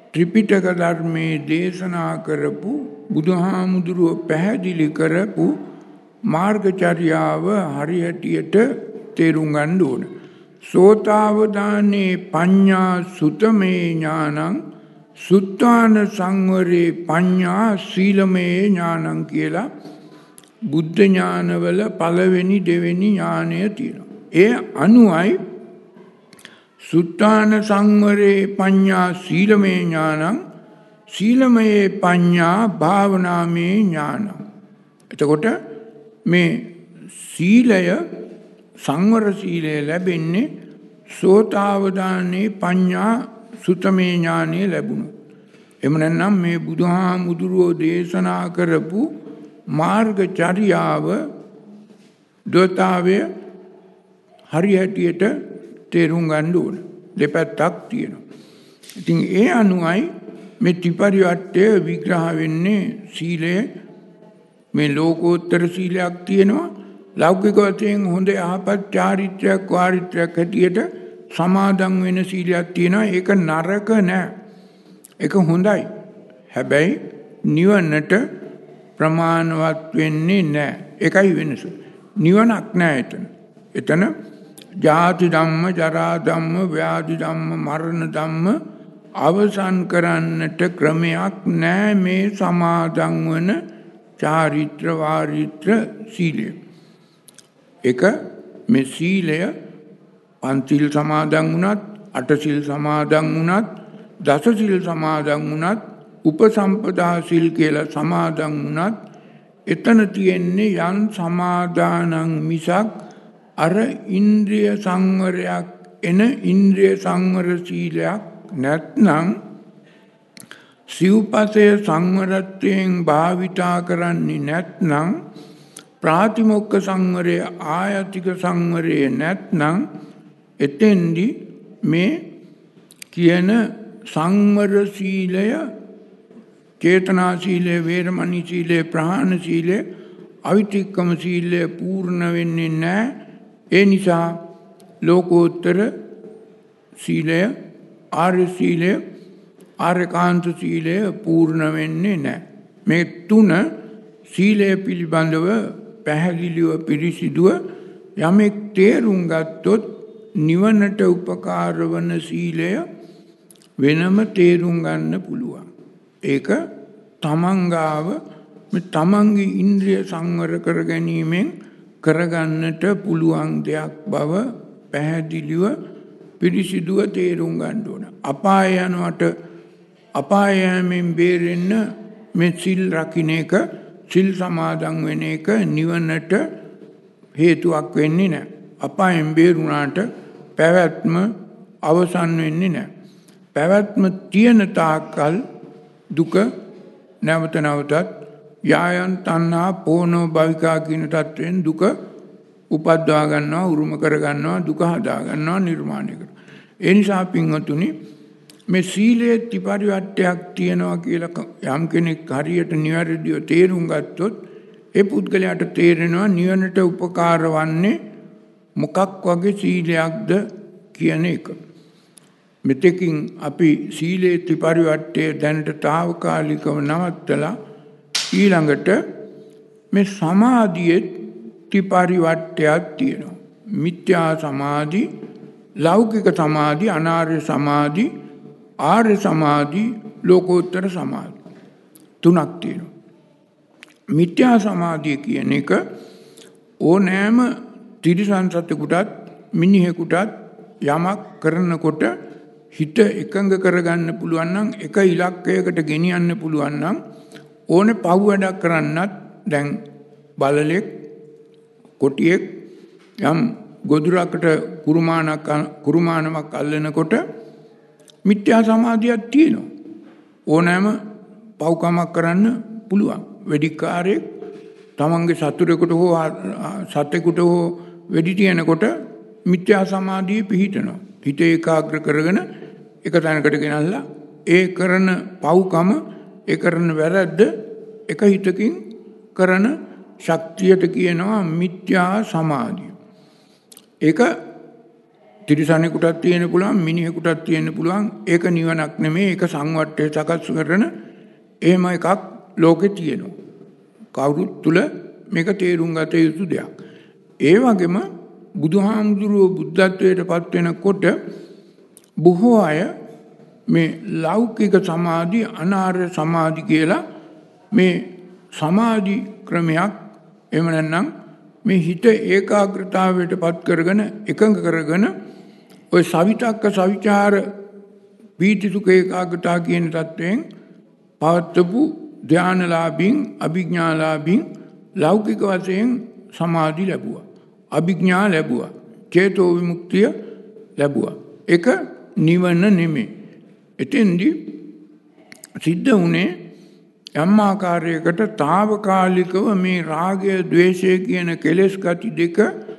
ත්‍රිපිටක ධර්මයේ දේශනා කරපු බුදුහාමුදුරුව පැහැදිලි කරපු මාර්ගචර්යාව හරියටියට තේරුම් ගන්න ඕන. සෝතාවදානේ පඤ්ඤා සුතමේ ඥානං සුත්තාන සංවරේ පඤ්ඤා සීලමේ ඥානං කියලා බුද්ධ ඥානවල පළවෙනි දෙවෙනි ඥානය තියෙනවා. ඒ අනුයි සුත්තාන සංවරේ පඤ්ඤා සීලමේ ඥානං සීලමේ පඤ්ඤා භාවනාමේ ඥානං. එතකොට මේ සීලය සංවර සීලය ලැබෙන්නේ සෝතාවදානේ පඤ්ඤා සුතමේ ඥානෙ ලැබුණොත්. එහෙම නැත්නම් මේ බුදුහාමුදුරුවෝ දේශනා කරපු මාර්ගචර්යාව දොතාවය හරියටියට තේරුම් ගන්න ඕන. දෙපැත්තක් තියෙනවා. ඉතින් ඒ අනුවයි මේ ත්‍රිපරිවට්ටය විග්‍රහ වෙන්නේ සීලය. මේ ලෝකෝත්තර සීලයක් තියෙනවා. ලෞකික වශයෙන් හොඳ යහපත් චාරිත්‍රයක් වාරිත්‍රයක් හැටියට සමාදන් වෙන සීලයක් තියෙනවා. ඒක නරක නෑ. ඒක හොඳයි. හැබැයි නිවනට ප්‍රමාණවත් වෙන්නේ නෑ. ඒකයි වෙනස. නිවනක් නෑ එතන. එතන ජාති ධම්ම, ජරා ධම්ම, ව්‍යාධි ධම්ම, මරණ ධම්ම අවසන් කරන්නට ක්‍රමයක් නෑ මේ සමාදන් වන චාරිත්‍ර වාරිත්‍ර සීලය. එක මේ සීලය පන්තිල් සමාදන් වුණත්, අටසිල් සමාදන් වුණත්, දසසිල් සමාදන් වුණත්, උපසම්පදා සිල් කියලා සමාදන් වුණත් එතන තියෙන්නේ යම් සමාදානං මිසක් අර ඉන්ද්‍රිය සංවරයක් එන ඉන්ද්‍රිය සංවර සීලයක් නැත්නම් සිව්පසය සංවරත්වයෙන් භාවිතා කරන්නේ නැත්නම් ප්‍රාතිමොක්ඛ සංවරය ආයතික සංවරය නැත්නම් එතෙන්දි මේ කියන සංවර සීලය චේතනා සීලය වේරමණී සීලය ප්‍රහාණ සීලය අවිතික්කම සීලය පූර්ණ වෙන්නේ නැහැ. ඒ නිසා ලෝකෝත්තර සීලය ආර්ය සීලය ආර්යකාන්ත සීලය පූර්ණ වෙන්නේ නැහැ. මේ තුන සීලය පිළිබඳව පැහැදිලිව පිරිසිදුව යමෙක් තේරුම් ගත්තොත් නිවනට උපකාර වන සීලය වෙනම තේරුම් ගන්න පුළුවන්. ඒක තමන්ගාව තමන්ගේ ඉන්ද්‍රිය සංවර කර ගැනීමෙන් කරගන්නට පුළුවන් දෙයක් බව පැහැදිලිව පිරිසිදුව තේරුම් ගන්න ඕන. අපාය යනවට අපාය යෑමෙන් බේරෙන්න මේ සිල් රකින්න එක, සිල් සමාදන් වෙන එක නිවනට හේතුවක් වෙන්නේ නැහැ. අපායෙන් බේරුණාට පැවැත්ම අවසන් වෙන්නේ නැහැ. පැවැත්ම තියෙන තාක්කල් දුක නැවත නැවතත් යායන් තණ්හා පෝනෝ භවිකා කියන තත්වයෙන් දුක උපද්දවා ගන්නවා, උරුම කර ගන්නවා, දුක හදා ගන්නවා, නිර්මාණය කරනවා. ඒ නිසා පින්වතුනි මේ සීලයේ ත්‍රිපරිවට්ටයක් තියෙනවා කියලා යම් කෙනෙක් හරියට නිවැරදිව තේරුම් ගත්තොත් ඒ පුද්ගලයාට තේරෙනවා නිවනට උපකාර වන්නේ මොකක් වගේ සීලයක්ද කියන එක. මෙතෙකින් අපි සීලේ ත්‍රිපරිවට්ටය දැනට తాවකාලිකව නවත්තලා ඊළඟට මේ සමාධියේ ත්‍රිපරිවට්ටයක් තියෙනවා. මිත්‍යා සමාධි, ලෞකික සමාධි, අනාර්ය සමාධි, ආර්ය සමාධි, ලෝකෝත්තර සමාධි තුනක් තියෙනවා. මිත්‍යා සමාධිය කියන එක ඕනෑම තිරිසන් සතෙකුටත් මිනිහෙකුටත් යමක් කරනකොට හිත එකඟ කරගන්න පුළුවන් නම්, එක ඉලක්කයකට ගෙනියන්න පුළුවන් නම් ඕනේ පව් වැඩක් කරන්නත් දැන් බලලෙක් කොටියෙක් යම් ගොදුරකට කුරුමානක් කුරුමානමක් අල්ලනකොට මිත්‍යා සමාධියක් තියෙනවා. ඕනෑම පව්කමක් කරන්න පුළුවන්. වෙඩික්කාරයෙක් තමන්ගේ සතුරෙකුට හෝ සතෙකුට හෝ වෙඩි තියනකොට මිත්‍යා සමාධිය පිහිටනවා. හිත ඒකාග්‍ර කරගෙන එක තැනකට ගෙනල්ලා ඒ කරන පව්කම, ඒ කරන වැරද්ද එක හිතකින් කරන ශක්තියට කියනවා මිත්‍යා සමාධිය. ඒක තිරිසනෙකුටත් තියෙන පුළුවන්, මිනිහෙකුටත් තියෙන පුළුවන්. ඒක නිවනක් නෙමෙයි, ඒක සංවට්ටය සකස් කරන එහෙම එකක් ලෝකේ තියෙනවා. කවුරුත් තුල මේක තේරුම් ගත යුතු දෙයක්. ඒ වගේම බුදුහාමුදුරුවෝ බුද්ධත්වයට පත් වෙනකොට බොහෝ අය මේ ලෞකික සමාධි, අනාර්ය සමාධි කියලා මේ සමාධි ක්‍රමයක්, එහෙම නැත්නම් මේ හිත ඒකාග්‍රතාවයට පත් කරගෙන එකඟ කරගෙන ඔය සවිතක්ක සවිචාර පීති සුඛ ඒකාග්‍රතාව කියන தත්වයෙන් පවත්වපු ධානලාභින්, අභිඥාලාභින් ලෞකික වශයෙන් සමාධි ලැබුවා, අභිඥා ලැබුවා, චේතෝ විමුක්තිය ලැබුවා. ඒක නිවන නෙමෙයි. එතෙන්දී සිද්ධ වුණේ යම් ආකාරයකට తాවකාලිකව මේ රාගය, ద్వේෂය කියන කෙලෙස් ගති දෙක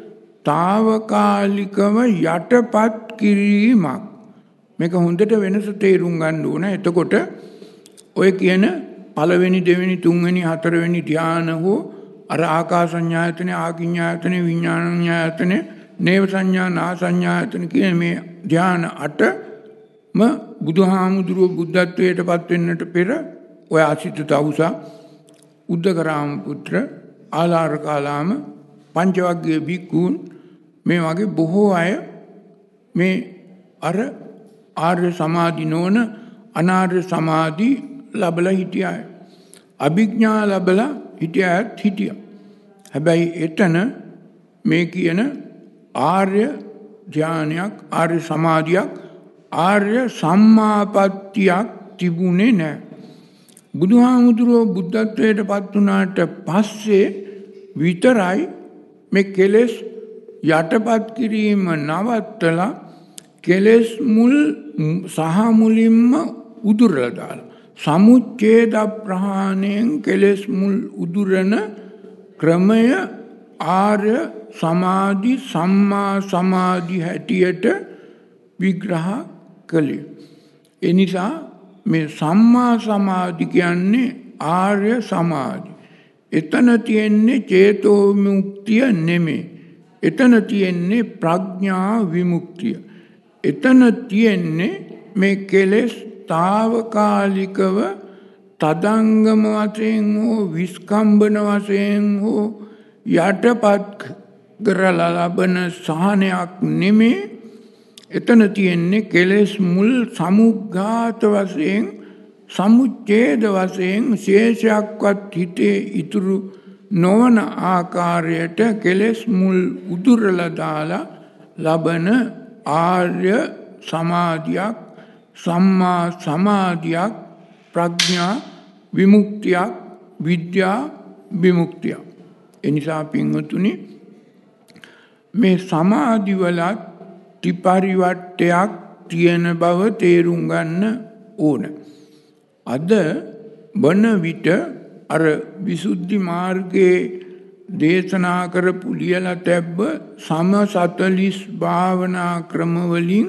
తాවකාලිකව යටපත් කිරීමක්. මේක හොඳට වෙනස තේරුම් ගන්න ඕන. එතකොට ඔය කියන පළවෙනි, දෙවෙනි, තුන්වෙනි, හතරවෙනි ධ්‍යාන හෝ අර ආකාසඤ්ඤායතන, ආකිඤ්ඤායතන, විඥානඤ්ඤායතන, නේව සංඥා, නා සංඥායතන කියන මේ ධ්‍යාන අටම බුදුහාමුදුරුවෝ බුද්ධත්වයට පත් වෙන්නට පෙර ඔය අසිත තවුසා, උද්දකරාම පුත්‍ර, ආලාරකාලාම, පංචවග්ගීය භික්ඛූන් මේ වගේ බොහෝ අය මේ අර ආර්ය සමාධි නොවන අනාර්ය සමාධි ලැබලා හිටියා. අභිඥා ලැබලා හිටියත් හිටියා. හැබැයි එතන මේ කියන ආර්ය ධානයක්, ආර්ය සමාධියක්, ආර්ය සම්මාපත්තියක් තිබුණේ නැහැ. බුදුහාමුදුරුවෝ බුද්ධත්වයට පත් වුණාට පස්සේ විතරයි මේ කෙලෙස් යටපත් කිරීම නවත්තලා කෙලෙස් මුල් සහ මුලින්ම උදුරලා දාලා සමුච්ඡේද ප්‍රහාණයෙන් කෙලෙස් මුල් උදුරන ක්‍රමය ආර්ය සමාධි, සම්මා සමාධි හැටියට විග්‍රහ කළේ. ඒ නිසා මේ සම්මා සමාධි කියන්නේ ආර්ය සමාධි. එතන තියෙන්නේ චේතෝ විමුක්තිය නෙමෙයි. එතන තියෙන්නේ ප්‍රඥා විමුක්තිය. එතන තියෙන්නේ මේ කෙලෙස් తాවකාලිකව තදංගම වශයෙන් හෝ විස්කම්බන වශයෙන් හෝ යටපත් කරලා ලබන සහනයක් නෙමෙයි. එතන තියෙන්නේ කෙලෙස් මුල් සමුග්ඝාත වශයෙන්, සමුච්ඡේද වශයෙන් ශේෂයක්වත් හිතේ ඉතුරු නොවන ආකාරයට කෙලෙස් මුල් උදුරලා දාලා ලබන ආර්ය සමාධියක්, සම්මා සමාධියක්, ප්‍රඥා විමුක්තියක්, විද්‍යා විමුක්තියක්. එනිසා පින්වතුනි, මේ සමාධි වලත් ත්‍රිපරිවට්ටයක් තියෙන බව තේරුම් ගන්න ඕන. අද බණ විට අර විසුද්ධි මාර්ගයේ දේශනා කරපු ලියලා තැබ්බ සම සතලිස් භාවනා ක්‍රමවලින්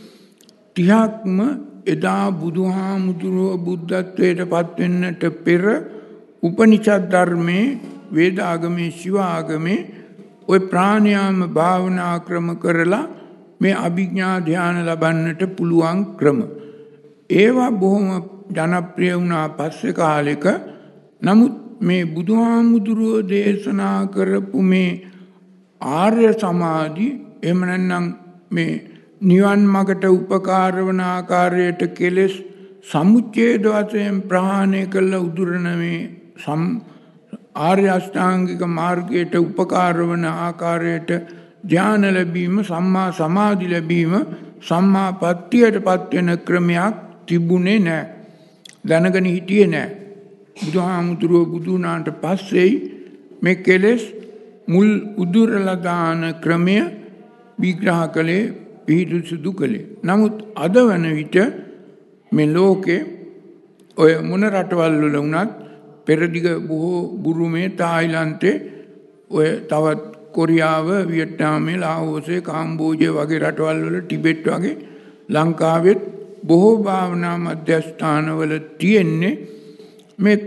තිහක්ම එදා බුදුහාමුදුරුවෝ බුද්ධත්වයට පත් වෙන්නට පෙර උපනිෂද් ධර්මයේ, වේද ආගමේ, ශිව ආගමේ ওই ප්‍රාණයාම භාවනා ක්‍රම කරලා මේ අභිඥා ධ්‍යාන ලබන්නට පුළුවන් ක්‍රම. ඒවා බොහොම ජනප්‍රිය වුණා පස්සේ කාලෙක. නමුත් මේ බුදුහාමුදුරුවෝ දේශනා කරපු මේ ආර්ය සමාධි, එහෙම නැත්නම් මේ නිවන් මගට උපකාර වන ආකාරයට කෙලෙස් සමුච්ඡේද වශයෙන් ප්‍රහාණය කළ උදුරන මේ ආර්ය අෂ්ටාංගික මාර්ගයට උපකාර වන ආකාරයට ධ්‍යාන ලැබීම, සම්මා සමාධි ලැබීම, සම්මා පත්තියට පත් වෙන ක්‍රමයක් තිබුණේ නැහැ. දැනගෙන හිටියේ නැහැ. බුදුහාමුදුරුවෝ බුදු වුණාට පස්සේ මේ කෙලෙස් මුල් උදුරලා දාන ක්‍රමය විග්‍රහ කළේ, පිහිටු සුදු කළේ. නමුත් අද වන විට මේ ලෝකේ ඔය මොන රටවල් වල වුණත්, පෙරදිග බොහෝ බුරුමේ, තායිලන්තේ, ඔය තවත් කොරියාව, වියට්නාමේ, ලාओසේ, කාම්බෝජය වගේ රටවල් වල, ටිබෙට් වගේ, ලංකාවෙත් බොහෝ භාවනා මධ්‍යස්ථානවල තියෙන්නේ මේ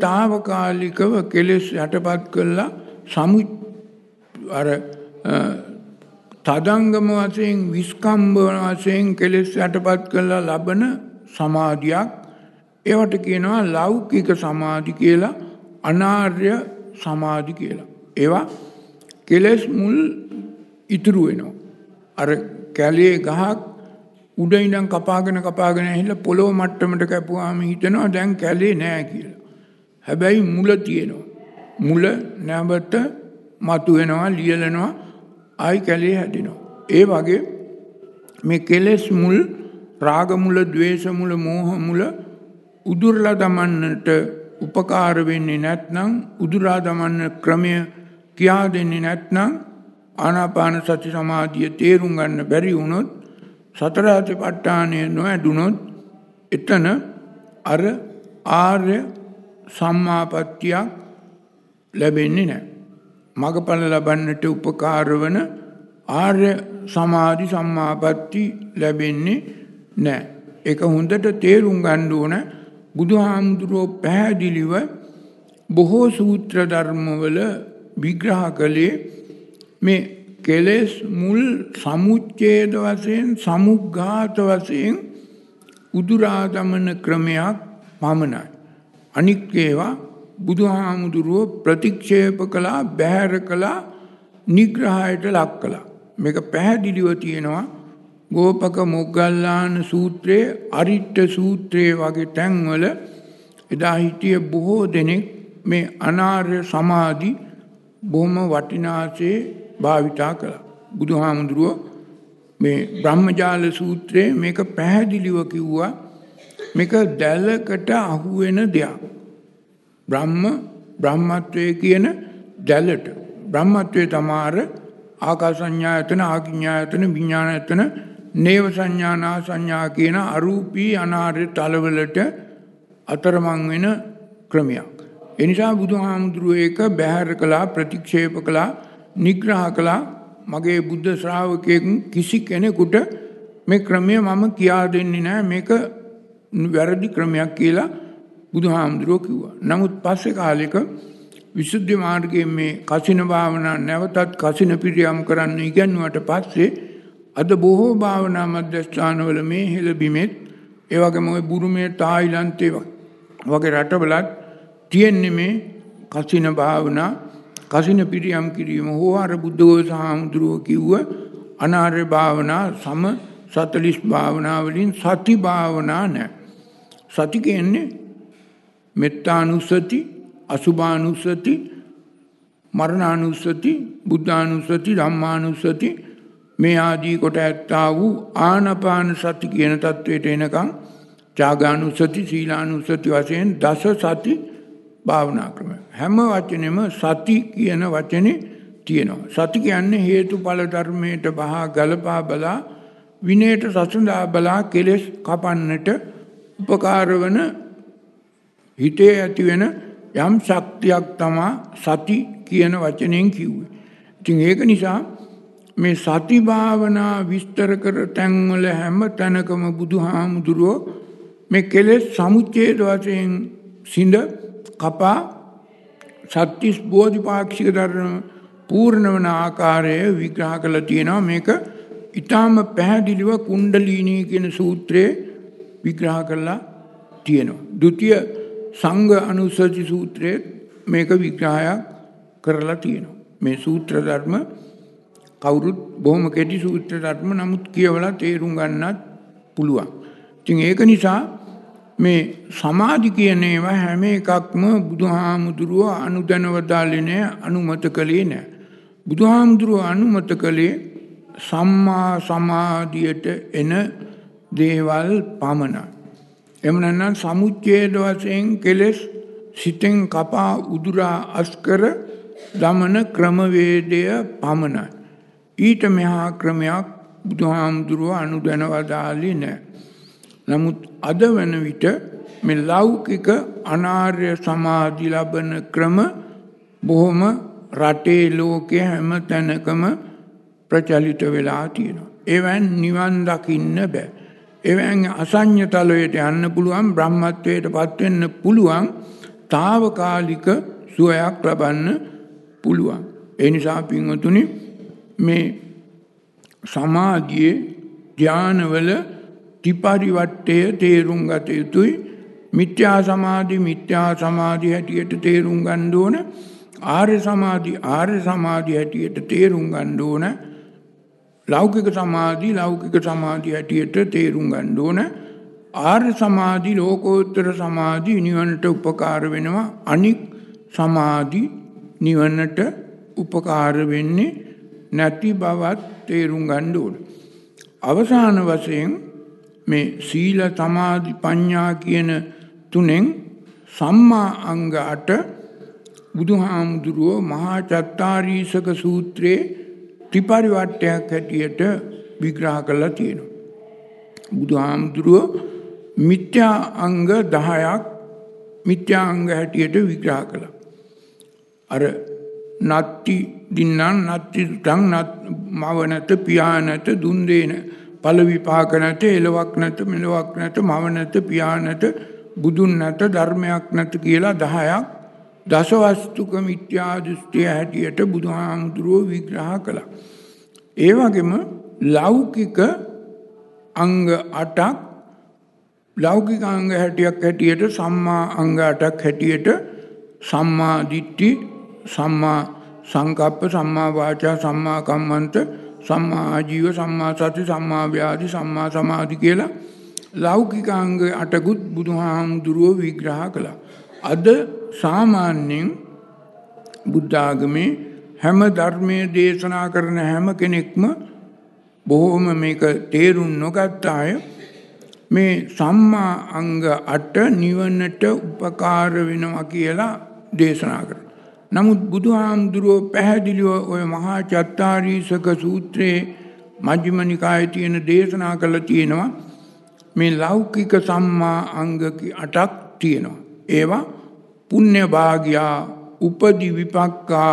తాවකාලිකව කෙලෙස් යටපත් කළා සමු අර තදංගම වශයෙන් විස්කම්බ වශයෙන් කෙලෙස් යටපත් කරලා ලබන සමාධියක්. ඒවට කියනවා ලෞකික සමාධි කියලා, අනාර්ය සමාධි කියලා. ඒවා කෙලෙස් මුල් ඉතුරු වෙනවා. අර කැලේ ගහක් උඩ ඉඳන් කපාගෙන කපාගෙන ඇහිලා පොළොව මට්ටමට කැපුවාම හිතනවා දැන් කැලේ නෑ කියලා. හැබැයි මුල තියෙනවා. මුල නැවත මතු වෙනවා, ලියලනවා, ආයි කැලේ හැදෙනවා. ඒ වගේ මේ කෙලෙස් මුල්, රාග මුල, ද්වේෂ මුල, මෝහ මුල උදුරලා දමන්නට උපකාර වෙන්නේ නැත්නම්, උදුරා දමන්න ක්‍රමය කියා දෙන්නේ නැත්නම්, ආනාපාන සති සමාධිය තේරුම් ගන්න බැරි වුණොත්, සතර සතිපට්ඨානය නොඇඩුණොත්, එතන අර ආර්ය සම්මාපත්තියක් ලැබෙන්නේ නැහැ. මගඵල ලබන්නට උපකාර වන ආර්ය සමාධි සම්මාපatti ලැබෙන්නේ නැහැ. ඒක හොඳට තේරුම් ගන්න ඕන. බුදුහාමුදුරුවෝ පැහැදිලිව බොහෝ සූත්‍ර ධර්මවල විග්‍රහ කළේ මේ කෙලෙස් මුල් සමුච්ඡේද වශයෙන්, සමුග්ඝාත වශයෙන් උදුරා දමන ක්‍රමයක් පමණයි. අනික් ඒවා බුදුහාමුදුරුවෝ ප්‍රතික්ෂේප කළා, බැහැර කළා, නිග්‍රහයට ලක් කළා. මේක පැහැදිලිව තියෙනවා ගෝපක මොග්ගල්ලාන සූත්‍රයේ, අරිට්ඨ සූත්‍රයේ වගේ තැන්වල. එදා හිටිය බොහෝ දෙනෙක් මේ අනාර්ය සමාධි බොහොම වටිනාසේ භාවිතා කළා. බුදුහාමුදුරුවෝ මේ බ්‍රහ්මජාල සූත්‍රයේ මේක පැහැදිලිව කිව්වා. මේක දැලකට අහුවෙන දෙයක්. බ්‍රහ්ම බ්‍රහ්මත්වයේ කියන දැලට. බ්‍රහ්මත්වයේ තමාර ආකාසඤ්ඤායතන, ආකිඤ්ඤායතන, විඥානයතන, නේව සංඥා, නා සංඥා කියන අරූපී අනාර්ය තලවලට අතරමං වෙන ක්‍රමයක්. ඒ නිසා බුදුහාමුදුරුවෝ ඒක බැහැර කළා, ප්‍රතික්ෂේප කළා, නිග්‍රහ කළා. මගේ බුද්ධ ශ්‍රාවකයෙක් කිසි කෙනෙකුට මේ ක්‍රමය මම කියා දෙන්නේ නැහැ, මේක වැරදි ක්‍රමයක් කියලා බුදුහාමුදුරුවෝ කිව්වා. නමුත් පස්සේ කාලෙක විසුද්ධි මාර්ගයේ මේ කසින භාවනා නැවතත් කසින පිරියම් කරන්න ඉගෙනුවට පස්සේ අද බොහෝ භාවනා මධ්‍යස්ථානවල මේ හෙළබිමෙත්, ඒ වගේම ওই බුරුමේ, තායිලන්තේ වගේ රටවලත් තියෙන්නේ මේ කසින භාවනා, කසින පිරියම් කිරීම. හෝ අර බුද්ධඝෝෂ හාමුදුරුවෝ කිව්ව අනාර්ය භාවනා, සම සතලිස් භාවනා වලින් සති භාවනා නැහැ. සති කියන්නේ මෙත්තානුස්සති, අසුභානුස්සති, මරණානුස්සති, බුද්ධානුස්සති, ධම්මානුස්සති මේ ආදී කොට ඇත්තා වූ ආනාපාන සති කියන තත්වයට එනකම් ත්‍යාගානුස්සති, සීලානුස්සති වශයෙන් දස සති භාවනා ක්‍රම. හැම වචනෙම සති කියන වචනේ තියෙනවා. සති කියන්නේ හේතුඵල ධර්මයට බහා ගලපා බලා, විනයට සසඳා බලා කෙලෙස් කපන්නට උපකාර වන, හිතේ ඇති වෙන යම් ශක්තියක් තමා සති කියන වචනයෙන් කිව්වේ. ඉතින් ඒක නිසා මේ සති භාවනා විස්තර කර තැන්වල හැම තැනකම බුදුහාමුදුරුවෝ මේ කෙලෙස් සමුච්ඡේද වශයෙන් සිඳ කපා සත්‍තිස් බෝධිපාක්ෂික ධර්ම පූර්ණ වන ආකාරය විග්‍රහ කරලා තියෙනවා. මේක ඊටාම පැහැදිලිව කුණ්ඩලීනී කියන සූත්‍රයේ විග්‍රහ කරලා තියෙනවා. ဒုတိ ය සංඝ අනුස්සති සූත්‍රයේ මේක විග්‍රහයක් කරලා තියෙනවා. මේ සූත්‍ර ධර්ම කවුරුත් බොහොම කෙටි සූත්‍ර ධර්ම, නමුත් කියවලා තේරුම් ගන්නත් පුළුවන්. ඉතින් ඒක නිසා මේ සමාධි කියන ඒවා හැම එකක්ම බුදුහාමුදුරුවෝ අනුදැනවදාලේ නැහැ, අනුමත කළේ නැහැ. බුදුහාමුදුරුවෝ අනුමත කළේ සම්මා සමාධියට එන දේවල් පමණයි. එම නැත්නම් සමුච්ඡේද වශයෙන් කෙලෙස් සිතෙන් කපා උදුරා අස්කර දමන ක්‍රමවේදය පමණයි. ඊට මෙහා ක්‍රමයක් බුදුහාමුදුරුවෝ අනුදැනවදාලේ නැහැ. නමුත් අද වන විට මේ ලෞකික අනාර්ය සමාධි ලබන ක්‍රම බොහොම රටේ, ලෝකයේ හැම තැනකම ප්‍රචලිත වෙලා තියෙනවා. ඒවෙන් නිවන් දකින්න බෑ. ඒවෙන් අසඤ්ඤ තලයට යන්න පුළුවන්, බ්‍රහ්මත්වයට පත් වෙන්න පුළුවන්, తాවකාලික සුවයක් ලබන්න පුළුවන්. ඒ නිසා පින්වතුනි, මේ සමාධියේ ධානවල ත්‍රිපරිවට්ටය තේරුම් ගත යුතුයි. මිත්‍යා සමාධි මිත්‍යා සමාධි හැටියට තේරුම් ගන්න ඕන. ආර්ය සමාධි ආර්ය සමාධි හැටියට තේරුම් ගන්න ඕන. ලෞකික සමාධි ලෞකික සමාධි හැටියට තේරුම් ගන්න ඕන. ආර්ය සමාධි ලෝකෝත්තර සමාධි නිවනට උපකාර වෙනවා. අනික් සමාධි නිවනට උපකාර වෙන්නේ නැති බවත් තේරුම් ගන්න ඕන. අවසාන වශයෙන් මේ සීල සමාධි ප්‍රඥා කියන තුනෙන් සම්මා අංග අට බුදුහාමුදුරුවෝ මහා චත්තාරීසක සූත්‍රයේ ත්‍රිපරිවට්ටයක් හැටියට විග්‍රහ කරලා තියෙනවා. බුදුහාමුදුරුවෝ මිත්‍යා අංග දහයක් මිත්‍යා අංග හැටියට විග්‍රහ කළා. අර නත්ති දින්නම් නත්ති තං නත් මව නැත පියා නැත දුන් දේන ඵල විපාක නැත එලවක් නැත මෙලවක් නැත මව නැත පියා නැත බුදුන් නැත ධර්මයක් නැත කියලා දහයක් දසවස්තුක මිත්‍යා දෘෂ්ටිය හැටියට බුදුහාමුදුරුවෝ විග්‍රහ කළා. ඒ වගේම ලෞකික අංග අටක් ලෞකික අංග හැටියක් හැටියට සම්මා අංග අටක් හැටියට සම්මා දිට්ඨි සම්මා සංකප්ප සම්මා වාචා සම්මා කම්මන්ත සම්මා ආජීව සම්මා සති සම්මා ව්‍යාධි සම්මා සමාධි කියලා ලෞකික අංග අටකුත් බුදුහාමුදුරුවෝ විග්‍රහ කළා. අද සාමාන්‍යයෙන් බුද්ධ ආගමේ හැම ධර්මයේ දේශනා කරන හැම කෙනෙක්ම බොහෝම මේක තේරුම් නොගත් අය මේ සම්මා අංග අට නිවනට උපකාර වෙනවා කියලා දේශනා කරනවා. නමුත් බුදුහාමුදුරුවෝ පැහැදිලිව ඔය මහා චත්තාරීසක සූත්‍රයේ මජ්ක්‍ධිම නිකායේ තියෙන දේශනා කළා තියෙනවා මේ ලෞකික සම්මා අංග අටක් තියෙනවා. ඒවා පුණ්‍ය භාග්‍යා උපදි විපක්කා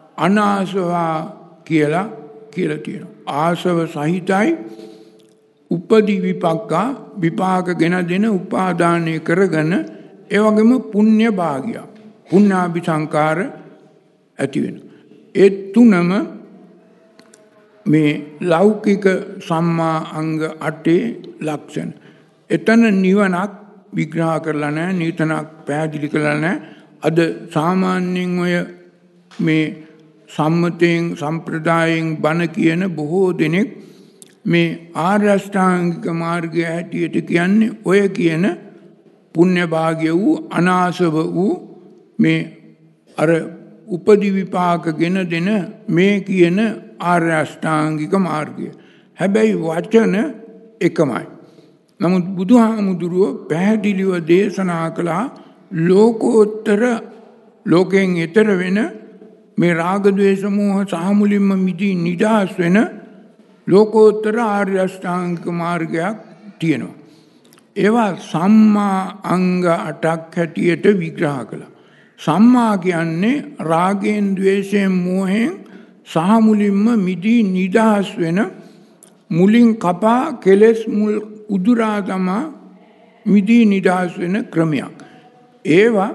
අනාසවා කියලා කියලා තියෙනවා. ආසව සහිතයි උපදි විපක්කා විපාක ගෙන දෙන උපාදානය කරගෙන ඒ වගේම පුණ්‍ය භාග්‍යා පුණ්‍යාභි සංකාර ඇති වෙනවා. ඒ තුනම මේ ලෞකික සම්මා අංග අටේ ලක්ෂණ. එතන නිවනක් විග්‍රහ කරලා නැහැ, නිතනක් පැහැදිලි කරලා නැහැ. අද සාමාන්‍යයෙන් ඔය මේ සම්මතයෙන් සම්ප්‍රදායෙන් බණ කියන බොහෝ දෙනෙක් මේ ආර්ය අෂ්ටාංගික මාර්ගය හැටියට කියන්නේ ඔය කියන පුණ්‍ය භාග්‍ය වූ අනාසව වූ මේ අර උපදි විපාක ගෙන දෙන මේ කියන ආර්ය අෂ්ටාංගික මාර්ගය. හැබැයි වචන එකමයි. නමුත් බුදුහාමුදුරුවෝ පැහැදිලිව දේශනා කළා ලෝකෝත්තර ලෝකයෙන් ඈතර වෙන මේ රාග ද්වේෂ මෝහ සහ මුලින්ම මිදී නිදහස් වෙන ලෝකෝත්තර ආර්ය අෂ්ටාංගික මාර්ගයක් තියෙනවා. ඒවා සම්මා අංග අටක් හැටියට විග්‍රහ කළා. සම්මා කියන්නේ රාගයෙන් ද්වේෂයෙන් මෝහයෙන් සහ මුලින්ම මිදී නිදහස් වෙන මුලින් කපා කෙලෙස් මුල් උදුරා තමා මිදී නිදහස් වෙන ක්‍රමයක්. ඒවා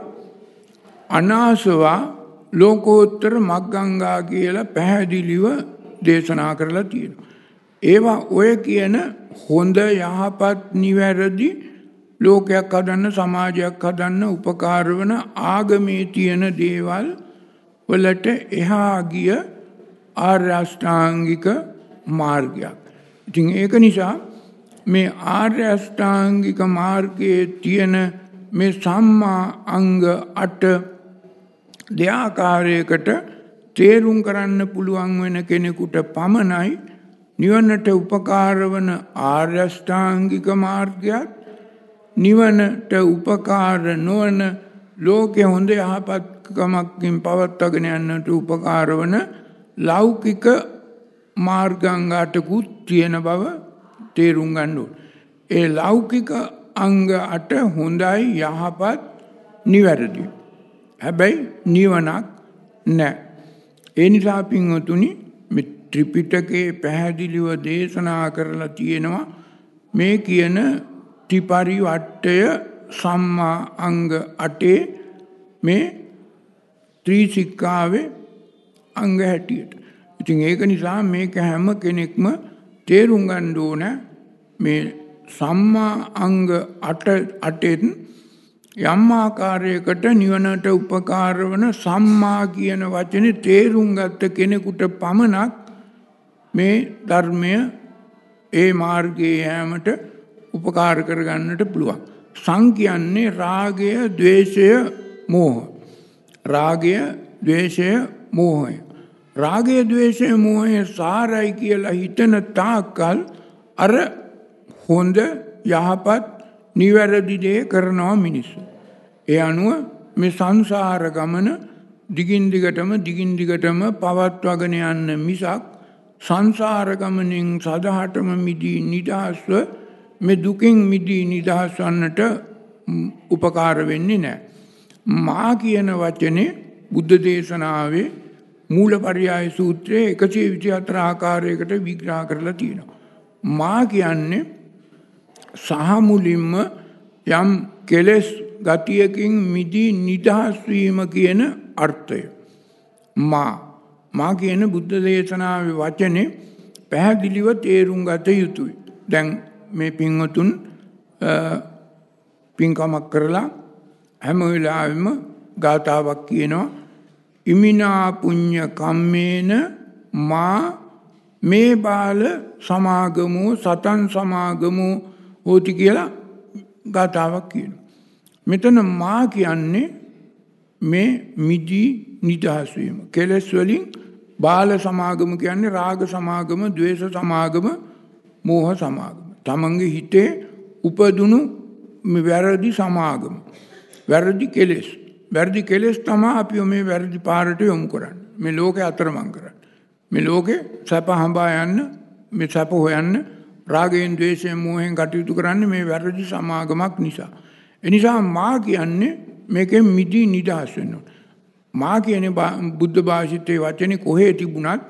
අනාසවා ලෝකෝත්තර මග්ගංගා කියලා පැහැදිලිව දේශනා කරලා තියෙනවා. ඒවා ඔය කියන හොඳ යහපත් නිවැරදි ලෝකයක් හදන්න සමාජයක් හදන්න උපකාර වන ආගමේ තියෙන දේවල් වලට එහා ගිය ආර්ය අෂ්ටාංගික මාර්ගයක්. ඉතින් ඒක නිසා මේ ආර්ය අෂ්ටාංගික මාර්ගයේ තියෙන මේ සම්මා අංග අට දෙආකාරයකට තේරුම් කරන්න පුළුවන් වෙන කෙනෙකුට පමණයි නිවනට උපකාර වන ආර්ය අෂ්ටාංගික මාර්ගයත් නිවනට උපකාර නොවන ලෝකේ හොඳ යහපත්කමකින් පවත්වාගෙන යන්නට උපකාර වන ලෞකික මාර්ගාංග අටකුත් තියෙන බව තේරුම් ගන්න ඕනේ. ඒ ලෞකික අංග අට හොඳයි යහපත් නිවැරදි. හැබැයි නිවනක් නැහැ. ඒ නිසා පින්වතුනි මේ ත්‍රිපිටකයේ පැහැදිලිව දේශනා කරලා තියෙනවා මේ කියන ත්‍රිපරිවට්ටය සම්මා අංග අටේ මේ ත්‍රිසික්ඛාවේ අංග හැටියට. ඉතින් ඒක නිසා මේක හැම කෙනෙක්ම තේරුම් ගන්න ඕන මේ සම්මා අංග අටෙන් යම් ආකාරයකට නිවනට උපකාර වන සම්මා කියන වචනේ තේරුම් ගත්ත කෙනෙකුට පමණක් මේ ධර්මය ඒ මාර්ගයේ යෑමට උපකාර කරගන්නට පුළුවන්. සං කියන්නේ රාගය, ද්වේෂය, මෝහ. රාගය, ද්වේෂය, මෝහය. රාගය, ද්වේෂය, මෝහය සාරයි කියලා හිතන තාක්කල් අර හොඳ යහපත් නිවැරදි දේ කරනවා මිනිස්සු. ඒ අනුව මේ සංසාර ගමන දිගින් දිගටම දිගින් දිගටම පවත්වාගෙන යන්න මිසක් සංසාර ගමනින් සදහටම මිදී නිදහස්ව මේ දුකින් මිදී නිදහස් වන්නට උපකාර වෙන්නේ නැහැ. මා කියන වචනේ බුද්ධ දේශනාවේ මූලපරියාය සූත්‍රයේ එකසිය විසි හතර ආකාරයකට විග්‍රහ කරලා තියෙනවා. මා කියන්නේ සහ මුලින්ම යම් කෙලෙස් ගතියකින් මිදී නිදහස් වීම කියන අර්ථය. මා මා කියන බුද්ධ දේශනාවේ වචනේ පැහැදිලිව තේරුම් ගත යුතුයි. දැන් මේ පින්වතුන් පින්කමක් කරලා හැම වෙලාවෙම ගාථාවක් කියනවා ඉමිනා පුඤ්ඤ කම්මේන මා මේ බාල සමාගමෝ සතන් සමාගමෝ හෝති කියලා ගාථාවක් කියනවා. මෙතන මා කියන්නේ මේ මිදී නිදහස් වීම. කෙලෙස් වලින් බාල සමාගම කියන්නේ රාග සමාගම, ද්වේෂ සමාගම, මෝහ සමාගම. තමන්ගේ හිතේ උපදුණු වැරදි සමාගම. වැරදි කෙලෙස්. වැරදි කෙලෙස් තමයි අපි මේ වැරදි පාරට යොමු කරන්නේ. මේ ලෝකේ අතරමං කරන්නේ. මේ ලෝකේ සැප හඹා යන්න, මේ සැප හොයන්න රාගයෙන්, ද්වේෂයෙන්, මෝහයෙන් කටයුතු කරන්නේ මේ වැරදි සමාගමක් නිසා. ඒ නිසා මා කියන්නේ මේකෙන් මිදී නිදහස් වෙන්න ඕන. මා කියන්නේ බුද්ධ භාෂිතයේ වචනේ කොහේ තිබුණත්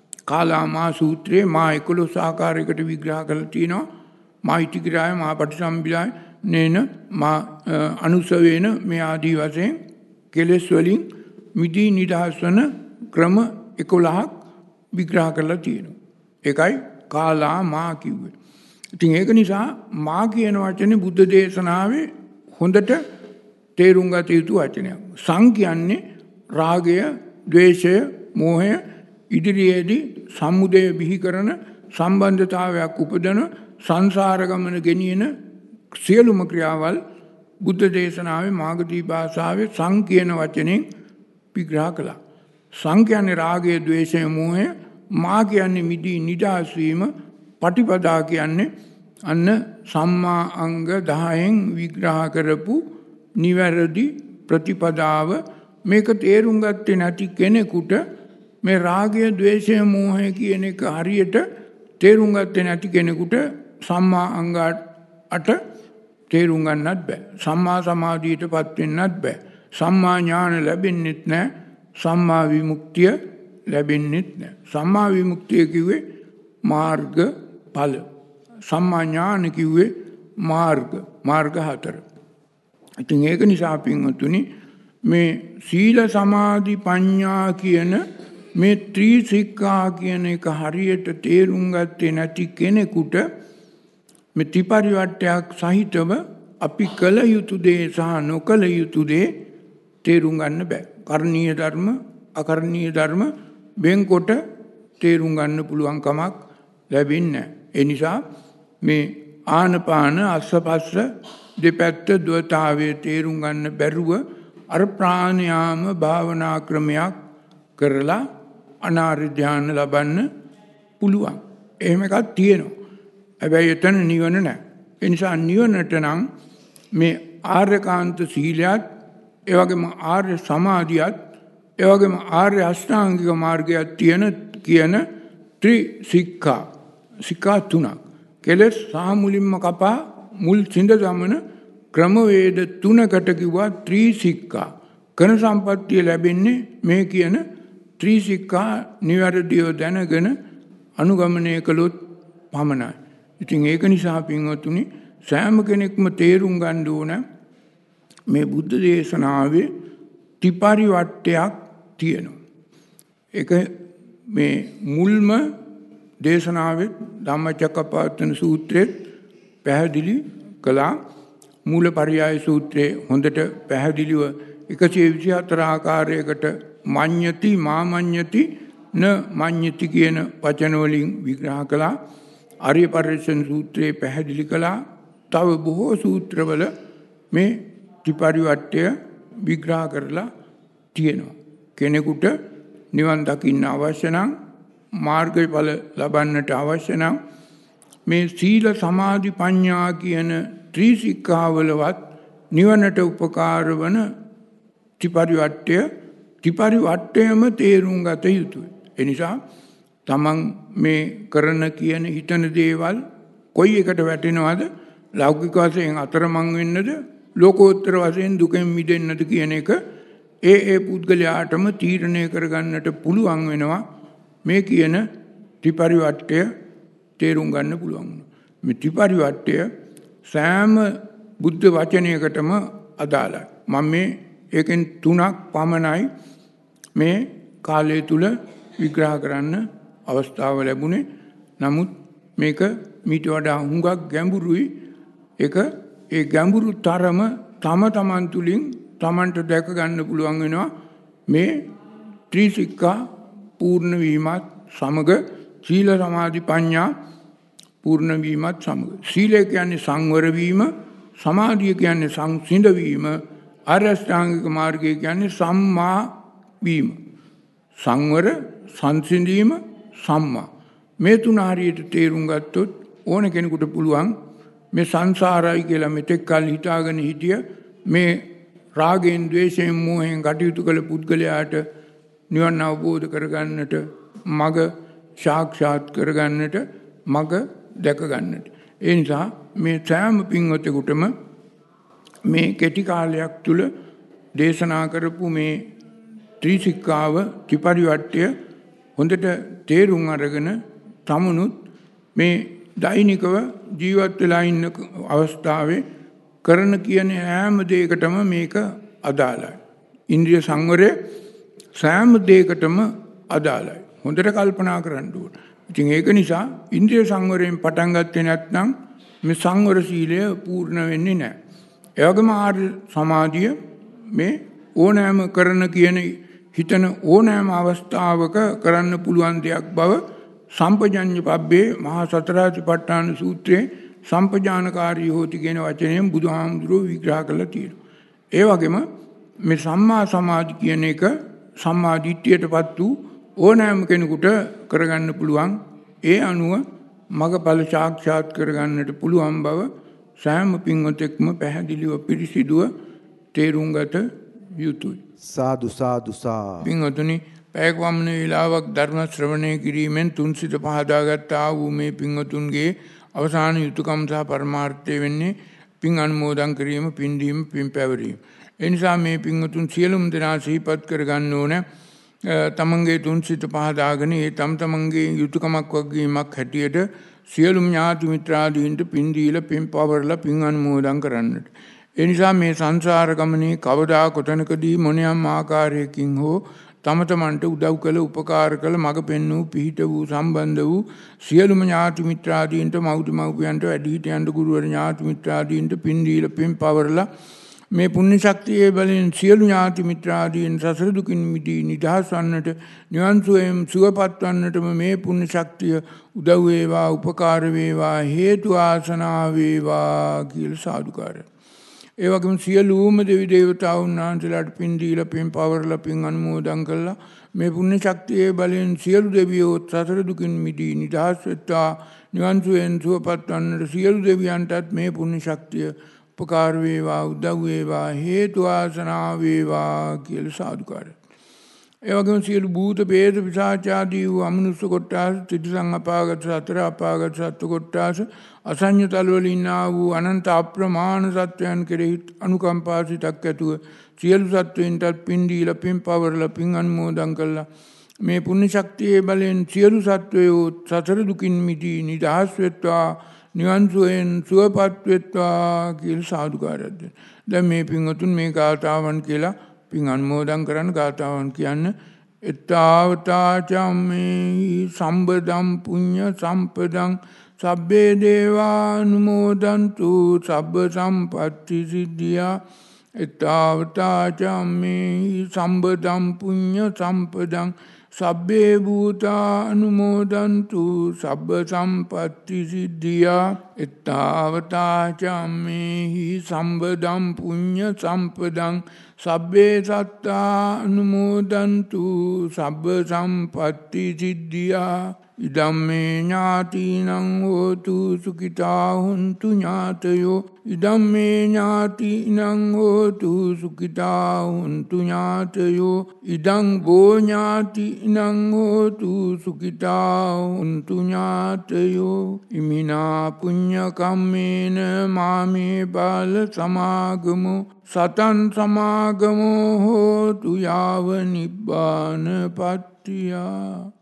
කාලාමා සූත්‍රයේ මා එකොළොස් ආකාරයකට විග්‍රහ කරලා තියෙනවා. මා ඉතිග්‍රහය, මා පටිසම්භිදාය, නේන මා අනුසවේන මේ ආදී වශයෙන් කෙලෙස් වලින් මිදී නිදහස් වන ක්‍රම එකොළහක් විග්‍රහ කරලා තියෙනවා. ඒකයි කාලා මා කිව්වේ. ඉතින් ඒක නිසා මා කියන වචනේ බුද්ධ දේශනාවේ හොඳට තේරුම් ගත යුතු වචනයක්. සං කියන්නේ රාගය, ද්වේෂය, මෝහය ඉදිරියේදී සමුදය බිහි කරන සම්බන්ධතාවයක් උපදන සංසාර ගමන ගෙනියන සියලුම ක්‍රියාවල් බුද්ධ දේශනාවේ මාගධී භාෂාවේ සං කියන වචනෙන් විග්‍රහ කළා. සං කියන්නේ රාගය, ද්වේෂය, මෝහය. මා කියන්නේ මිදී නිදහස් වීම. පටිපදා කියන්නේ අන්න සම්මා අංග දහයෙන් විග්‍රහ කරපු නිවැරදි ප්‍රතිපදාව. මේක තේරුම් ගත්තේ නැති කෙනෙකුට මේ රාගය, ද්වේෂය, මෝහය කියන එක හරියට තේරුම් ගත්තේ නැති කෙනෙකුට සම්මා අංග අට තේරුම් ගන්නත් බෑ. සම්මා සමාධියටපත් වෙන්නත් බෑ. සම්මා ඥාන ලැබෙන්නෙත් නැහැ. සම්මා විමුක්තිය ලැබෙන්නෙත් නැහැ. සම්මා විමුක්තිය කිව්වේ මාර්ග ඵල. සම්මා ඥාන කිව්වේ මාර්ග මාර්ග හතර. ඉතින් ඒක නිසා පින්වතුනි මේ සීල සමාධි ප්‍රඥා කියන මේ ත්‍රිසික්ඛා කියන එක හරියට තේරුම් ගත්තේ නැති කෙනෙකුට මේ ත්‍රිපරිවට්ටයක් සහිතව අපි කළ යුතු දේ සහ නොකළ යුතු දේ තේරුම් ගන්න බෑ. කරණීය ධර්ම, අකරණීය ධර්ම වෙන්කොට තේරුම් ගන්න පුළුවන් කමක් ලැබෙන්නේ නැහැ. ඒ නිසා මේ ආනපාන අස්සපස්ස දෙපැත්ත ද්වතාවයේ තේරුම් ගන්න බැරුව අර ප්‍රාණයාම භාවනා ක්‍රමයක් කරලා අනාර්ය ධ්‍යාන ලබන්න පුළුවන්. එහෙම එකක් තියෙනවා. හැබැයි එතන නිවන නැහැ. ඒ නිසා නිවනට නම් මේ ආර්යකාන්ත සීලයත්, ඒ වගේම ආර්ය සමාධියත්, ඒ වගේම ආර්ය අෂ්ටාංගික මාර්ගයක් තියෙන කියන ත්‍රිසික්ඛා සික්ඛා තුනක්. කෙලෙස් සහ මුලින්ම කපා මුල් සිඳ දමන ක්‍රමවේද තුනකට කිව්වා ත්‍රිසික්ඛා. කන සම්පත්තිය ලැබෙන්නේ මේ කියන ත්‍රිසික්ඛා නිවැරදිව දැනගෙන අනුගමනය කළොත් පමණයි. ඉතින් ඒක නිසා පින්වතුනි සෑම කෙනෙක්ම තේරුම් ගන්න ඕන මේ බුද්ධ දේශනාවේ ත්‍රිපරිවට්ටයක් තියෙනවා. ඒක මේ මුල්ම දේශනාවෙත් ධම්මචක්කප්පවත්තන සූත්‍රෙත් පැහැදිලි කළා. මූලපරියාය සූත්‍රයේ හොඳට පැහැදිලිව එකසිය විසිහතර ආකාරයකට මඤ්ඤති මාමඤ්ඤති න මඤ්ඤති කියන වචන වලින් විග්‍රහ කළා. ආර්ය පරිශ්‍රණ සූත්‍රයේ පැහැදිලි කළා. තව බොහෝ සූත්‍රවල මේ ත්‍රිපරිවට්ටය විග්‍රහ කරලා තියෙනවා. කෙනෙකුට නිවන් දකින්න අවශ්‍ය නම් මාර්ගඵල ලබන්නට අවශ්‍ය නම් මේ සීල සමාධි ප්‍රඥා කියන ත්‍රිසික්ඛාවලවත් නිවනට උපකාර වන ත්‍රිපරිවට්ටය ත්‍රිපරිවට්ටයම තේරුම් ගත යුතුයි. ඒ නිසා තමන් මේ කරන කියන හිතන දේවල් කොයි එකට වැටෙනවද? ලෞකික වශයෙන් අතරමං වෙන්නද? ලෝකෝත්තර වශයෙන් දුකෙන් මිදෙන්නද කියන එක ඒ ඒ පුද්ගලයාටම තීරණය කරගන්නට පුළුවන් වෙනවා. මේ කියන ත්‍රිපරිවට්ටය තේරුම් ගන්න පුළුවන්. මේ ත්‍රිපරිවට්ටය සෑම බුද්ධ වචනයකටම අදාළයි. මම මේ ඒකෙන් තුනක් පමණයි මේ කාලය තුල විග්‍රහ කරන්න අවස්ථාව ලැබුණේ. නමුත් මේක මීට වඩා හුඟක් ගැඹුරුයි. ඒක ඒ ගැඹුරු තරම තම තමන් තුලින් තමන්ට දැක ගන්න පුළුවන් වෙනවා. මේ ත්‍රිසික්ඛා පූර්ණ වීමත් සමග සීල සමාධි ප්‍රඥා පූර්ණ වීමත් සමග. සීලය කියන්නේ සංවර වීම, සමාධිය කියන්නේ සංසිඳ වීම, ආර්ය අෂ්ටාංගික මාර්ගය කියන්නේ සම්මා වීම. සංවර, සංසිඳීම, සම්මා. මේ තුන හරියට තේරුම් ගත්තොත් ඕන කෙනෙකුට පුළුවන් මේ සංසාරයි කියලා මෙතෙක් කල් හිතාගෙන හිටිය මේ රාගයෙන්, ද්වේෂයෙන්, මෝහයෙන් කටයුතු කළ පුද්ගලයාට නිවන් අවබෝධ කරගන්නට, මග සාක්ෂාත් කරගන්නට, මග දැක ගන්නට. ඒ නිසා මේ සෑම පින්වතෙකුටම මේ කෙටි කාලයක් තුල දේශනා කරපු මේ ත්‍රිසික්ඛාව ත්‍රිපරිවට්ටය හොඳට තේරුම් අරගෙන තමනුත් මේ දෛනිකව ජීවත් වෙලා ඉන්න අවස්ථාවේ කරන කියන හැම දෙයකටම මේක අදාළයි. ඉන්ද්‍රිය සංවරය සෑම දෙයකටම අදාළයි. හොඳට කල්පනා කරන්න ඕන. ඉතින් ඒක නිසා ඉන්ද්‍රිය සංවරයෙන් පටන් ගත්තේ නැත්නම් මේ සංවර සීලය පූර්ණ වෙන්නේ නැහැ. ඒ වගේම ආර්ය සමාධිය මේ ඕනෑම කරන කියන හිතන ඕනෑම අවස්ථාවක කරන්න පුළුවන් දෙයක් බව සම්පජඤ්ඤ පබ්බේ මහා සතරාතිපට්ඨාන සූත්‍රයේ සම්පජානකාරී හෝති කියන වචනයෙන් බුදුහාමුදුරුවෝ විග්‍රහ කරලා තියෙනවා. ඒ වගේම මේ සම්මා සමාධි කියන එක සම්මා දිට්ඨියටපත් වූ ඕනෑම කෙනෙකුට කරගන්න පුළුවන්. ඒ අනුව මගඵල සාක්ෂාත් කරගන්නට පුළුවන් බව සෑම පින්වතෙක්ම පැහැදිලිව පිරිසිදුව තේරුම් ගත යුතුයි. සාදු සාදු සා. පින්වතුනි, පැයක් වමන වේලාවක් ධර්ම ශ්‍රවණය කිරීමෙන් තුන්සිත පහදාගත් ආ වූ මේ පින්වතුන්ගේ අවසාන යුතුයකම් සහ පරමාර්ථය වෙන්නේ පින් අනුමෝදන් කිරීම, පින් දීම, පින් පැවරීම. ඒ නිසා මේ පින්වතුන් සියලුම දෙනා සිහිපත් කරගන්න ඕන තමන්ගේ තුන්සිත පහදාගෙන ඒ තම තමන්ගේ යුතුයකමක් වගකීමක් හැටියට සියලුම ඥාති මිත්‍රාදීන්ට පින් දීලා, පින් පවරලා, පින් අනුමෝදන් කරන්නට. ඒ නිසා මේ සංසාර ගමනේ කවදා කොතනකදී මොනියම් ආකාරයකින් හෝ තම තමන්ට උදව් කළ, උපකාර කළ, මඟ පෙන්වූ, පිහිට වූ, සම්බන්ධ වූ සියලුම ඥාති මිත්‍රාදීන්ට, මව්තු මව්පියන්ට, වැඩිහිටියන්ට, ගුරුවර ඥාති මිත්‍රාදීන්ට පින් දීලා, පින් පවරලා මේ පුණ්‍ය ශක්තියේ බලෙන් සියලු ඥාති මිත්‍රාදීන් සසර දුකින් මිදී නිදහස් වන්නට, නිවන් සුවයෙන් සුවපත් වන්නටම මේ පුණ්‍ය ශක්තිය උදව් වේවා, උපකාර වේවා, හේතු ආසනා වේවා කියලා සාදුකාරය. ඒ වගේම සියලුම දෙවි දේවතාවුන් වහන්සේලාට පින් දීලා, පින් පවරලා, පින් අනුමෝදන් කළා මේ පුණ්‍ය ශක්තියේ බලෙන් සියලු දෙවියෝ සසර දුකින් මිදී නිදහස් වෙත්වා, නිවන් සුවයෙන් සුවපත් වන්නට සියලු දෙවියන්ටත් මේ පුණ්‍ය ශක්තිය උපකාර වේවා, උදව් වේවා, හේතු ආසනා වේවා කියලා සාදුකාරය. ඒ වගේම සියලු භූත ප්‍රේත පිශාච ආදී වූ අමනුෂ්‍ය කොට්ටාස, තිරිසන් අපාගත සතර අපාගත සත්ත්ව කොට්ටාස, අසඤ්ඤ තලවල ඉන්නා වූ අනන්ත අප්‍රමාණ සත්වයන් කෙරෙහි අනුකම්පා සිතක් ඇතුව සියලු සත්වයින්ටත් පින් දීලා, පින් පවරලා, පින් අනුමෝදන් කළා මේ පුණ්‍ය ශක්තියේ බලෙන් සියලු සත්වයෝ සතර දුකින් මිදී නිදහස් වෙත්වා, නිවන් සුවයෙන් සුවපත් වෙත්වා කියලා සාදුකාරයක් දෙන්න. දැන් මේ පින්වතුන් මේ ගාථාවන් කියලා පින් අනුමෝදන් කරන්න ගාථාවන් කියන්න එත්තාවතා චම්මේහි සම්බදම් පුඤ්ඤ සම්පදං සබ්බේ දේවානුමෝදන්තු සබ්බ සම්පත්ති සිද්ධියා එත්තාවතා චම්මේහි සම්බදම් පුඤ්ඤ සම්පදං සබ්බේ භූතානුමෝදන්තු සබ්බ සම්පත්ති සිද්ධියා එත්තාවතා චම්මේහි සම්බදම් පුඤ්ඤ සම්පදං සබ්බේ සත්තානුමෝදන්තු සබ්බ සම්පත්ති සිද්ධියා ඉදම්මේ ඥාතිනං හෝතු සුඛිතා හුන්තු ඥාතයෝ ඉදම්මේ ඥාතිනං හෝතු සුඛිතා හුන්තු ඥාතයෝ ඉදං බෝ ඥාතිනං හෝතු සුඛිතා හුන්තු ඥාතයෝ ඉමිනා පුඤ්ඤ කම්මේන මාමේ බාල සමාගමෝ සතං සමාගමෝ හෝතු යාව නිබ්බාන පත්තියා